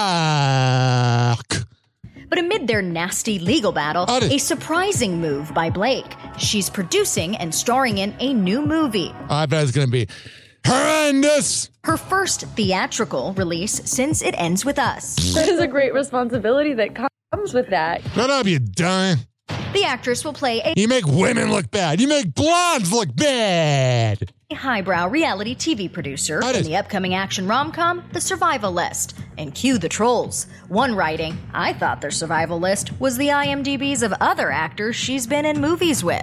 fuck. But amid their nasty legal battle, a surprising move by Blake. She's producing and starring in a new movie. I bet it's going to be horrendous. Her first theatrical release since It Ends With Us. There's a great responsibility that comes with that. Shut up, you dummy. The actress will play a You make women look bad. You make blondes look bad. highbrow reality T V producer in the upcoming action rom-com The Survival List. And cue the trolls. One writing, "I thought The Survival List was the I M D B's of other actors she's been in movies with."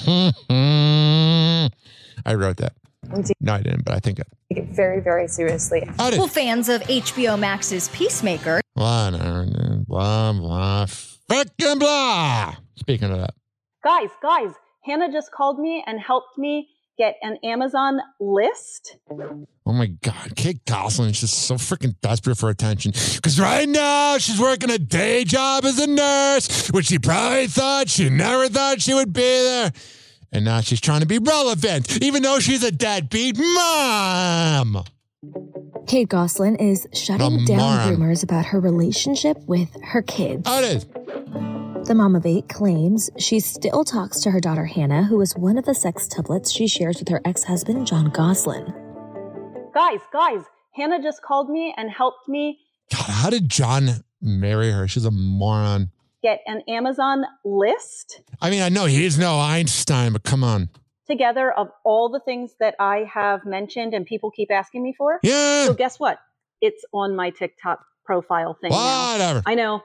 I wrote that. No, I didn't, but I think I Take it very, very seriously. Well, fans of H B O Max's Peacemaker Blah, blah, blah, frickin' blah. Speaking of that. Guys, guys, Hannah just called me and helped me get an Amazon list. Oh my God, Kate Gosselin is just so freaking desperate for attention. Because right now she's working a day job as a nurse, which she probably thought she never thought she would be there. And now she's trying to be relevant, even though she's a deadbeat mom. Kate Gosselin is shutting A down moron. rumors about her relationship with her kids. Oh, it is. The mom of eight claims she still talks to her daughter Hannah, who is one of the sextuplets she shares with her ex-husband John Gosselin. Guys, guys, Hannah just called me and helped me God, how did John marry her? She's a moron. get an Amazon list I mean, I know he's no Einstein, but come on. together of all the things that I have mentioned and people keep asking me for. Yeah. So guess what? It's on my TikTok profile thing now. Whatever. I know.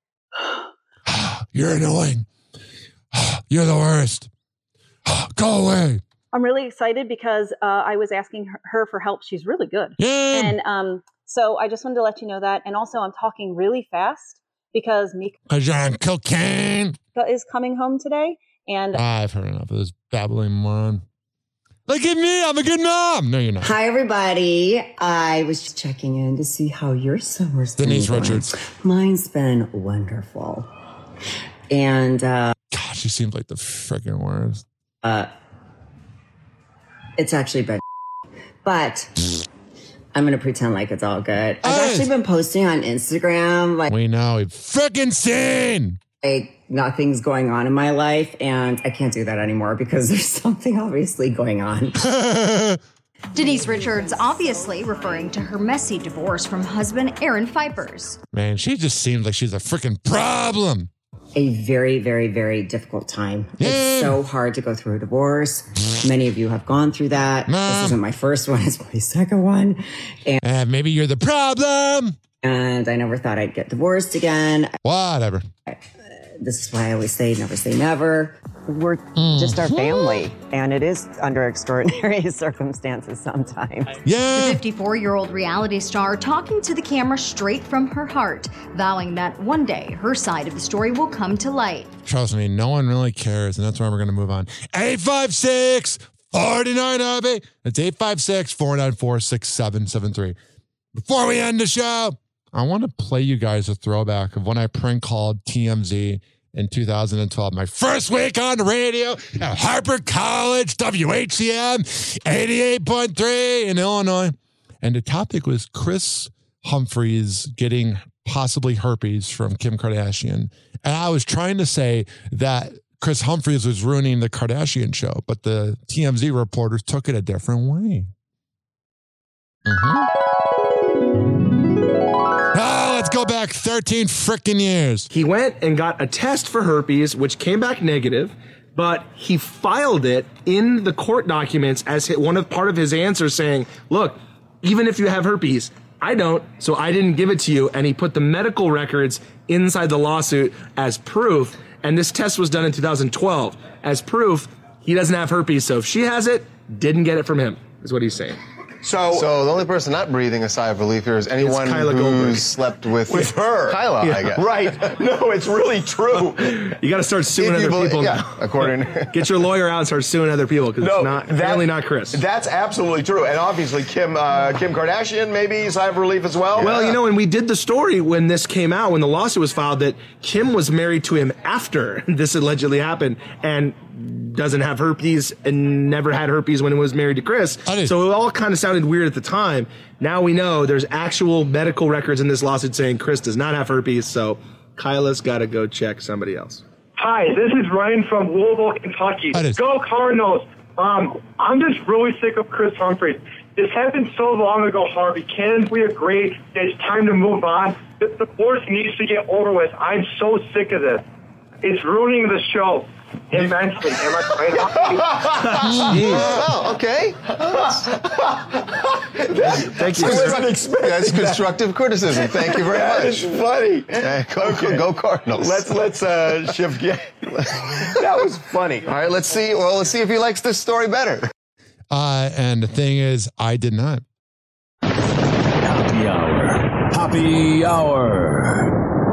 You're annoying. You're the worst. Go away. I'm really excited because uh, I was asking her, her for help. She's really good. Yeah. And um, so I just wanted to let you know that. And also I'm talking really fast because Mika Because you're on cocaine. is coming home today. And I've heard enough of this babbling moron. Look at me. I'm a good mom. No, you're not. Hi, everybody. I was just checking in to see how your summer's been. Denise going. Richards. Mine's been wonderful. And, uh, God, she seems like the freaking worst. uh, it's actually been, but I'm going to pretend like it's all good. I've actually been posting on Instagram, like, We know. We've freaking seen. like nothing's going on in my life. And I can't do that anymore because there's something obviously going on. Denise Richards obviously referring to her messy divorce from husband Aaron Pfeiffer's. Man, she just seems like she's a freaking problem. A very, very, very difficult time. It's so hard to go through a divorce. Many of you have gone through that. This isn't my first one, it's my second one. And uh, maybe you're the problem. And I never thought I'd get divorced again. Whatever. This is why I always say never say never. We're just our family, and it is under extraordinary circumstances sometimes. The fifty-four-year-old reality star talking to the camera straight from her heart, vowing that one day her side of the story will come to light. Trust me, no one really cares, and that's why we're going to move on. eight five six, four nine Hobby. That's eight five six, four nine four, six seven seven three. Before we end the show, I want to play you guys a throwback of when I prank called T M Z in two thousand twelve. My first week on the radio at Harper College, W H C M, eighty-eight point three in Illinois. And the topic was Chris Humphries getting possibly herpes from Kim Kardashian. And I was trying to say that Chris Humphries was ruining the Kardashian show, but the T M Z reporters took it a different way. Mm-hmm. Oh, let's go back thirteen frickin' years. He went and got a test for herpes, which came back negative, but he filed it in the court documents as one of part of his answer saying, look, even if you have herpes, I don't, so I didn't give it to you. And he put the medical records inside the lawsuit as proof. And this test was done in two thousand twelve. As proof, he doesn't have herpes. So if she has it, didn't get it from him, is what he's saying. So, so the only person not breathing a sigh of relief here is anyone who slept with, with her. Kyla, yeah, I guess. Right. No, it's really true. You got to start suing other believe, people yeah, now. According Get your lawyer out and start suing other people because no, it's not, that, apparently not Chris. That's absolutely true. And obviously Kim uh, Kim Kardashian, maybe sigh of relief as well. Well, yeah. you know, and we did the story when this came out, when the lawsuit was filed, that Kim was married to him after this allegedly happened and doesn't have herpes and never had herpes when he was married to Chris. So it all kind of sounded weird at the time. Now we know there's actual medical records in this lawsuit saying Chris does not have herpes. So Kyla's got to go check somebody else. Hi, this is Ryan from Louisville, Kentucky. Go Cardinals. Um, I'm just really sick of Chris Humphries. This happened so long ago, Harvey. Can we agree that it's time to move on? The divorce needs to get over with. I'm so sick of this. It's ruining the show. Immensely. Am I right? Oh, okay. Thank you. I wasn't expecting That's constructive that. criticism. Thank you very that much. That is funny. Uh, go, okay. go Cardinals. Let's let's uh, shift gears. That was funny. All right, let's see. Well, let's see if he likes this story better. Uh, and the thing is, I did not. Happy hour. Happy hour.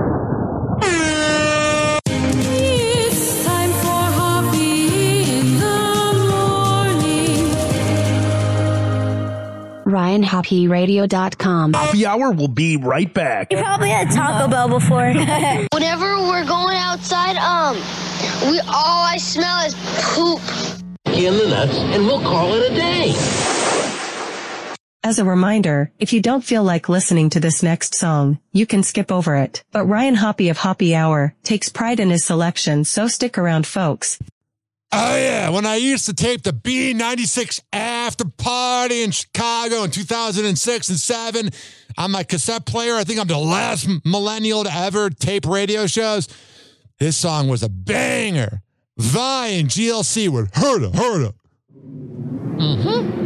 Ryan Happy Radio dot com. Happy Hour will be right back. You probably had Taco Bell before. Whenever we're going outside, um, we all I smell is poop. In the nuts, and we'll call it a day. As a reminder, if you don't feel like listening to this next song, you can skip over it. But Ryan Hoppy of Happy Hour takes pride in his selection, so stick around, folks. Oh, yeah. When I used to tape the B ninety-six after party in Chicago in two thousand six and seven on my cassette player, I think I'm the last millennial to ever tape radio shows. This song was a banger. Vi and G L C would hurt her, hurt her. Mm-hmm.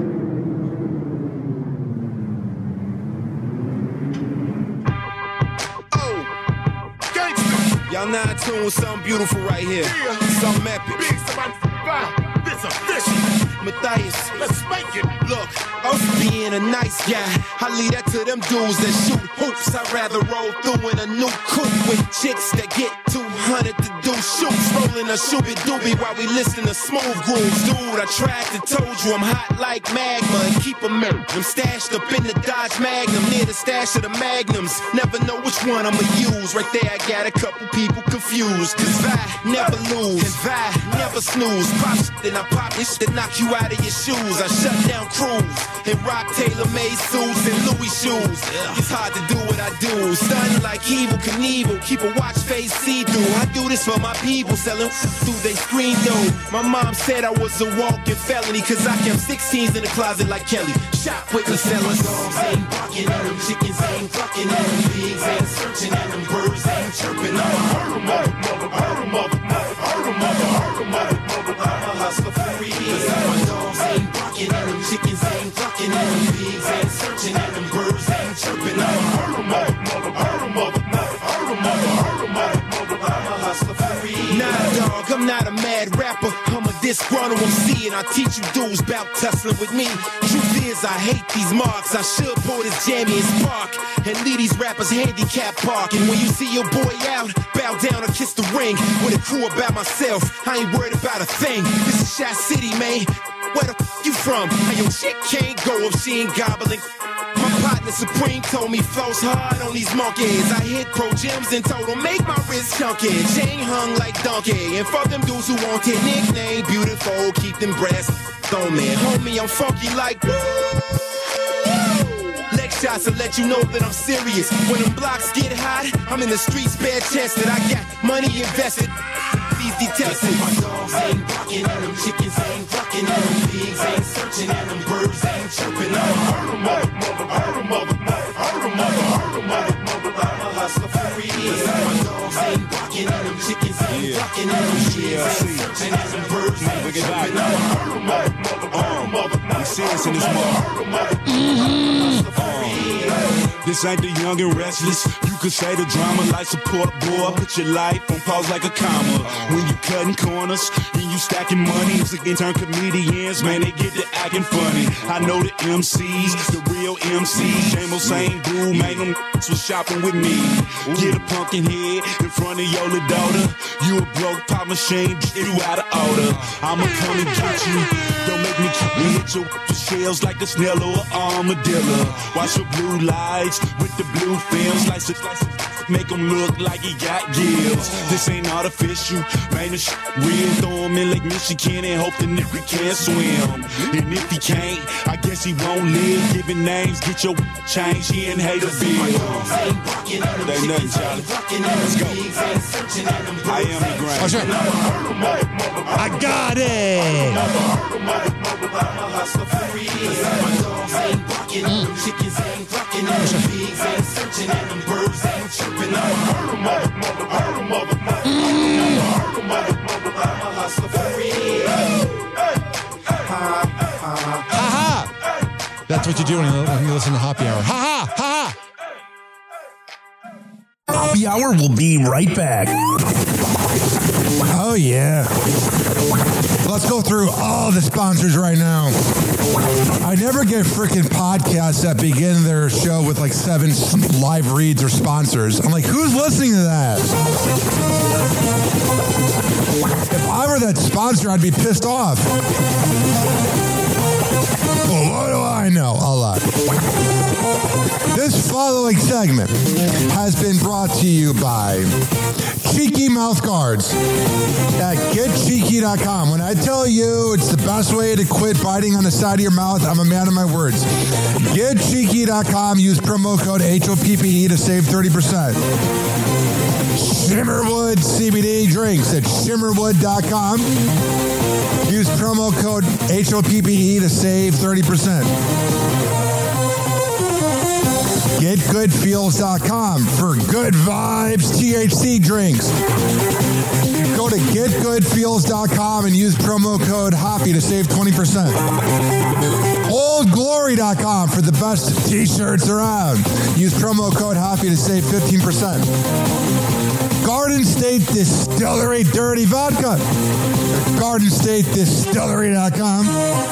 Y'all now in tune with something beautiful right here. Yeah. Something epic. Big, somebody survive. This official. Matthias, let's make it. Look, us being a nice guy, I leave that to them dudes that shoot hoops. I'd rather roll through in a new coupe with chicks that get two hundred to do shoots. Rolling a shooby doobie while we listen to smooth grooves. Dude, I tried to told you I'm hot like magma and keep them in. I'm stashed up in the Dodge Magnum near the stash of the Magnums. Never know which one I'ma use. Right there, I got a couple people confused. Cause I never lose, and I never snooze. Pop shit, then I pop this shit, knock you out of your shoes. I shut down crews and rock tailor-made suits and Louis shoes. It's hard to do what I do. Stunning like Evel Knievel, keep a watch face see-through. I do this for my people, selling through they screen though. My mom said I was a walking felony, cause I kept sixteens in the closet like Kelly. Shot with the sellers. Dogs ain't barking at them, chickens ain't clucking at them, pigs ain't searching at them, birds ain't chirping. I'ma hurt them, mother, mother, hurt them, mother, mother, hurt them, mother, hurt them, mother, mother. I'm a hustler for real. My dogs ain't barking at them, chickens ain't clucking at them, pigs ain't searching at them, birds ain't chirping. I'ma hurt them, mother, mother, hurt them, mother, mother, hurt them, mother, hurt them, mother, mother. I'm a hustler for real. Nah, dog, I'm not a mad rapper. I'm a disgruntled M C, and I teach you dudes about tussling with me. Truth is, I hate these marks. I should pull this jammy and spark and leave these rappers handicap park. And when you see your boy out, bow down or kiss the ring. With a crew about myself, I ain't worried about a thing. This is Shot City, man. Where the f you from? How your chick can't go if she ain't gobbling. My partner Supreme told me flows hard on these monkeys. I hit Pro Gems and told them make my wrist chunky. Chain hung like donkey. And for them dudes who want it, nickname beautiful, keep them breasts on me. Homie, I'm funky like woo. Leg shots to let you know that I'm serious. When them blocks get hot, I'm in the streets bare chested. I got money invested. authorities detect it. My dogs ain't barking and them chickens ain't ducking and them pigs ain't searching and them birds ain't chirping. I'm a hurt 'em, mother, mother, hurt 'em, mother, mother, hurt 'em, mother, hurt 'em, mother, mother, I'm a hustler for real. My dogs ain't barking and them chickens ain't ducking and them pigs ain't searching and them birds ain't chirping. I'm a hurt 'em, mother, mother, hurt 'em, mother, mother, serious in this mother. This ain't the young and restless. You could say the drama like support boy. Put your life on pause like a comma. When you cutting corners and you stacking money, again turn comedians, man, they get to acting funny. I know the M Cs, the real M Cs. Same old same dude, man, them was shopping with me. Get a pumpkin head in front of your little daughter. You a broke pop machine, you out of order. I'ma come and get you. Don't make me keep me hit your shells like a snail or an armadillo. Watch your blue lights with the blue films, slice it, slice it, make him look like he got gills. This ain't artificial, man, this shit real. Throw him in Lake Michigan and hope the nigga can't swim. And if he can't, I guess he won't live. Giving names, get your change, he ain't hate a bill. They nothing, Charlie. Let's go. I am the grand. Oh, sure. I got it. Ha-ha! That's what you do when you, when you listen to Happy Hour. Ha-ha! Ha-ha! Happy Hour will be right back. Oh, yeah. Let's go through all the sponsors right now. I never get freaking podcasts that begin their show with like seven live reads or sponsors. I'm like, who's listening to that? If I were that sponsor, I'd be pissed off. Well, what do I know? A lot. This following segment has been brought to you by Cheeky Mouth Guards at get cheeky dot com. When I tell you it's the best way to quit biting on the side of your mouth, I'm a man of my words. get cheeky dot com. Use promo code H O P P E to save thirty percent. Shimmerwood C B D drinks at shimmerwood dot com. Use promo code H O P P E to save thirty percent. get good feels dot com for good vibes T H C drinks. Go to get good feels dot com and use promo code HOPPY to save twenty percent. old glory dot com for the best t-shirts around. Use promo code HOPPY to save fifteen percent. Garden State Distillery Dirty Vodka. garden state distillery dot com.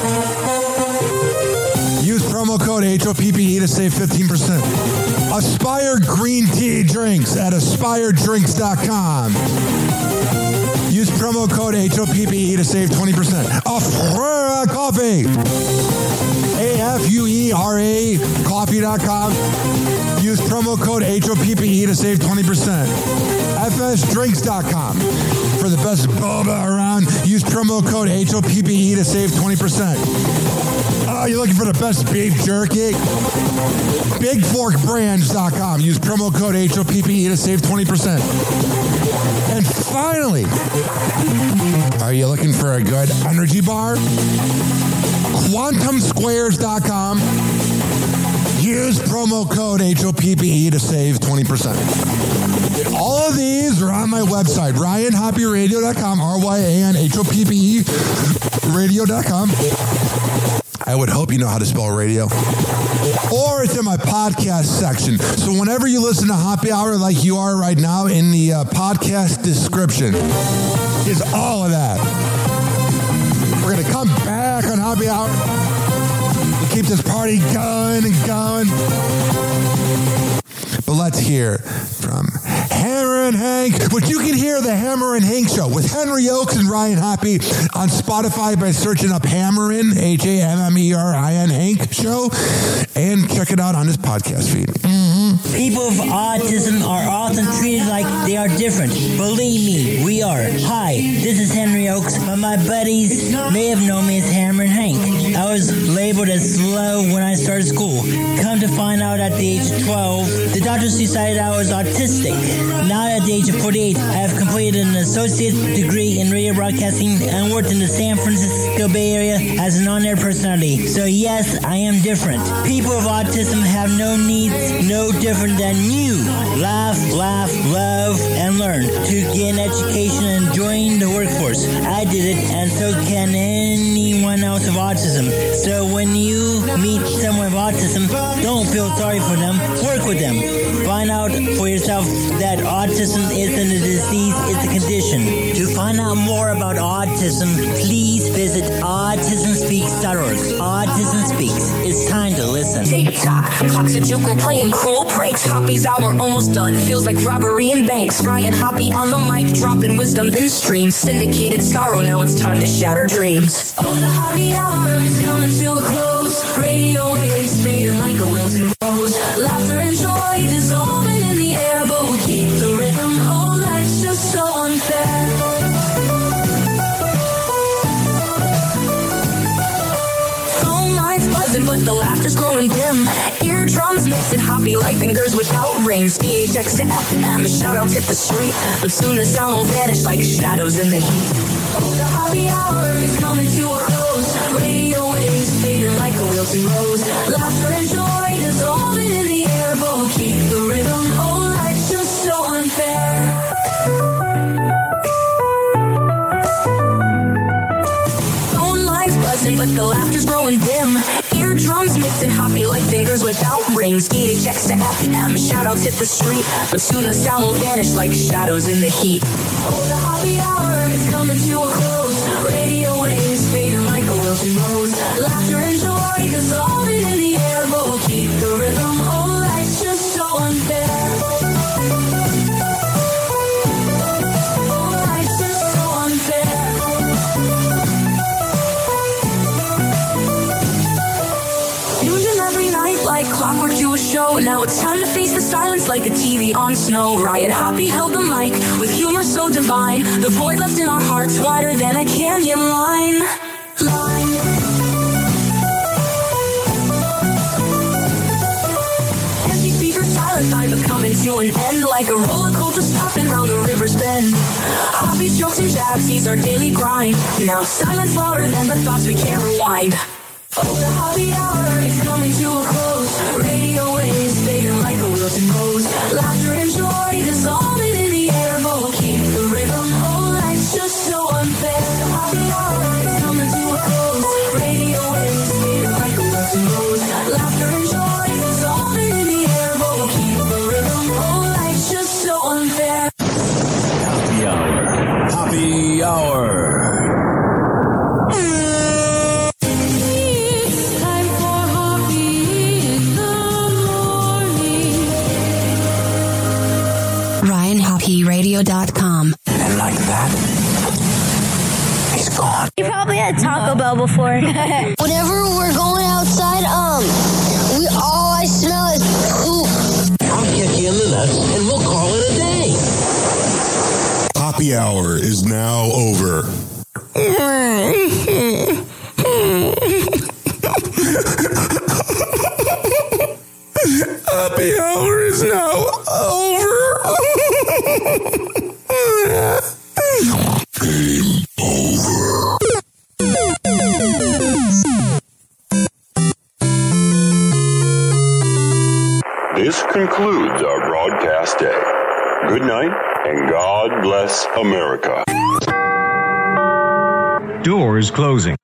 Use promo code H O P P E to save fifteen percent. Aspire Green Tea Drinks at aspire drinks dot com. Use promo code H O P P E to save twenty percent. Afuera Coffee. A F U E R A coffee dot com. Use promo code H O P P E to save twenty percent. F S drinks dot com. For the best boba around, use promo code H O P P E to save twenty percent. Oh, you're looking for the best beef jerky? big fork brands dot com. Use promo code H O P P E to save twenty percent. And finally, are you looking for a good energy bar? quantum squares dot com. Use promo code H O P P E to save twenty percent. All of these are on my website, ryan hoppy radio dot com, R Y A N H O P P E radio dot com. I would hope you know how to spell radio. Or it's in my podcast section. So whenever you listen to Happy Hour like you are right now, in the uh, podcast description is all of that. We're going to come back on Happy Hour and keep this party going and going. But let's hear from Hammer and Hank, which you can hear the Hammer and Hank Show with Henry Oakes and Ryan Hoppy on Spotify by searching up Hammerin, H A M M E R I N Hank Show, and check it out on his podcast feed. Mm-hmm. People with autism are often treated like they are different. Believe me, we are. Hi, this is Henry Oakes, but my buddies may have known me as Hammer and Hank. I was labeled as slow when I started school. Come to find out at the age of twelve, the doctors decided I was autistic. Now I at the age of forty-eight, I have completed an associate degree in radio broadcasting and worked in the San Francisco Bay Area as an on-air personality. So yes, I am different. People with autism have no needs, no different than you. Laugh, laugh, love, and learn to get an education and join the workforce. I did it, and so can anyone else with autism. So when you meet someone with autism, don't feel sorry for them. Work with them. Find out for yourself that autism isn't a disease, it's a condition. To find out more about autism, please visit autism speaks dot org. Autism Speaks. It's time to listen. TikTok, clocks are juking, playing cool pranks. Hoppy's hour almost done. Feels like robbery in banks. Ryan Hoppy on the mic, dropping wisdom in streams. Syndicated sorrow, now it's time to shatter dreams. Oh, the Hoppy hour is coming to a close. Radio waves fading like a wilting rose. Laughter and joy dissolving in the air, but we keep the rhythm. Oh, life's just so unfair. Phone lines buzzing, but the laughter's growing dim. Eardrums mixing Hoppy like fingers without rings. D H X to F M, shout-outs hit the street. But soon the sound will vanish like shadows in the heat. Oh, the Hoppy hour is coming to a close. Radio waves fading like a wilting rose. Laughter and joy dissolving in the air, but we'll keep the rhythm. Oh, life's just so unfair. Phone lines buzzing, but the laughter's growing dim. Eardrums mixing Hoppy like fingers without rings. D H X to F M, shout-outs hit the street. But soon the sound will vanish like shadows in the heat. Oh, the Hoppy hour is coming to a close. Radio waves fading like a wilting rose. Laughter and joy dissolving in the air, but we'll keep the rhythm. Oh, life's just so unfair. Oh, life's just so unfair. Fusion every night like clockwork to a show. Now it's time to face the silence like a T V on snow. Ryan Hoppy held the mic with humor so divine. The void left in our hearts wider than a canyon line. Line. Empty speaker silent time but coming to an end like a roller coaster stopping round the river's bend. Hoppy's jokes and jabs, he's our daily grind. Now silence louder than the thoughts we can't rewind. Oh, the Hoppy hour is coming to a close. Radio waves fading like a wilting rose. Laughter and joy dissolving in the air, but we'll keep the rhythm. Oh, life's just so unfair. The Hoppy hour is coming to a close. Radio waves fading like a wilting rose. Laughter and joy dissolving in the air, but we'll keep the rhythm. Oh, life's just so unfair. Hoppy hour. Hoppy hour. Ryan Hoppy Radio dot com. And like that, he's gone. You probably had Taco Bell before. Whenever we're going outside, um, we all I smell is poop. I'll kick you in the nuts and we'll call it a day. Hoppy hour is now over. Happy hour is now over. Game over. This concludes our broadcast day. Good night and God bless America. Doors closing.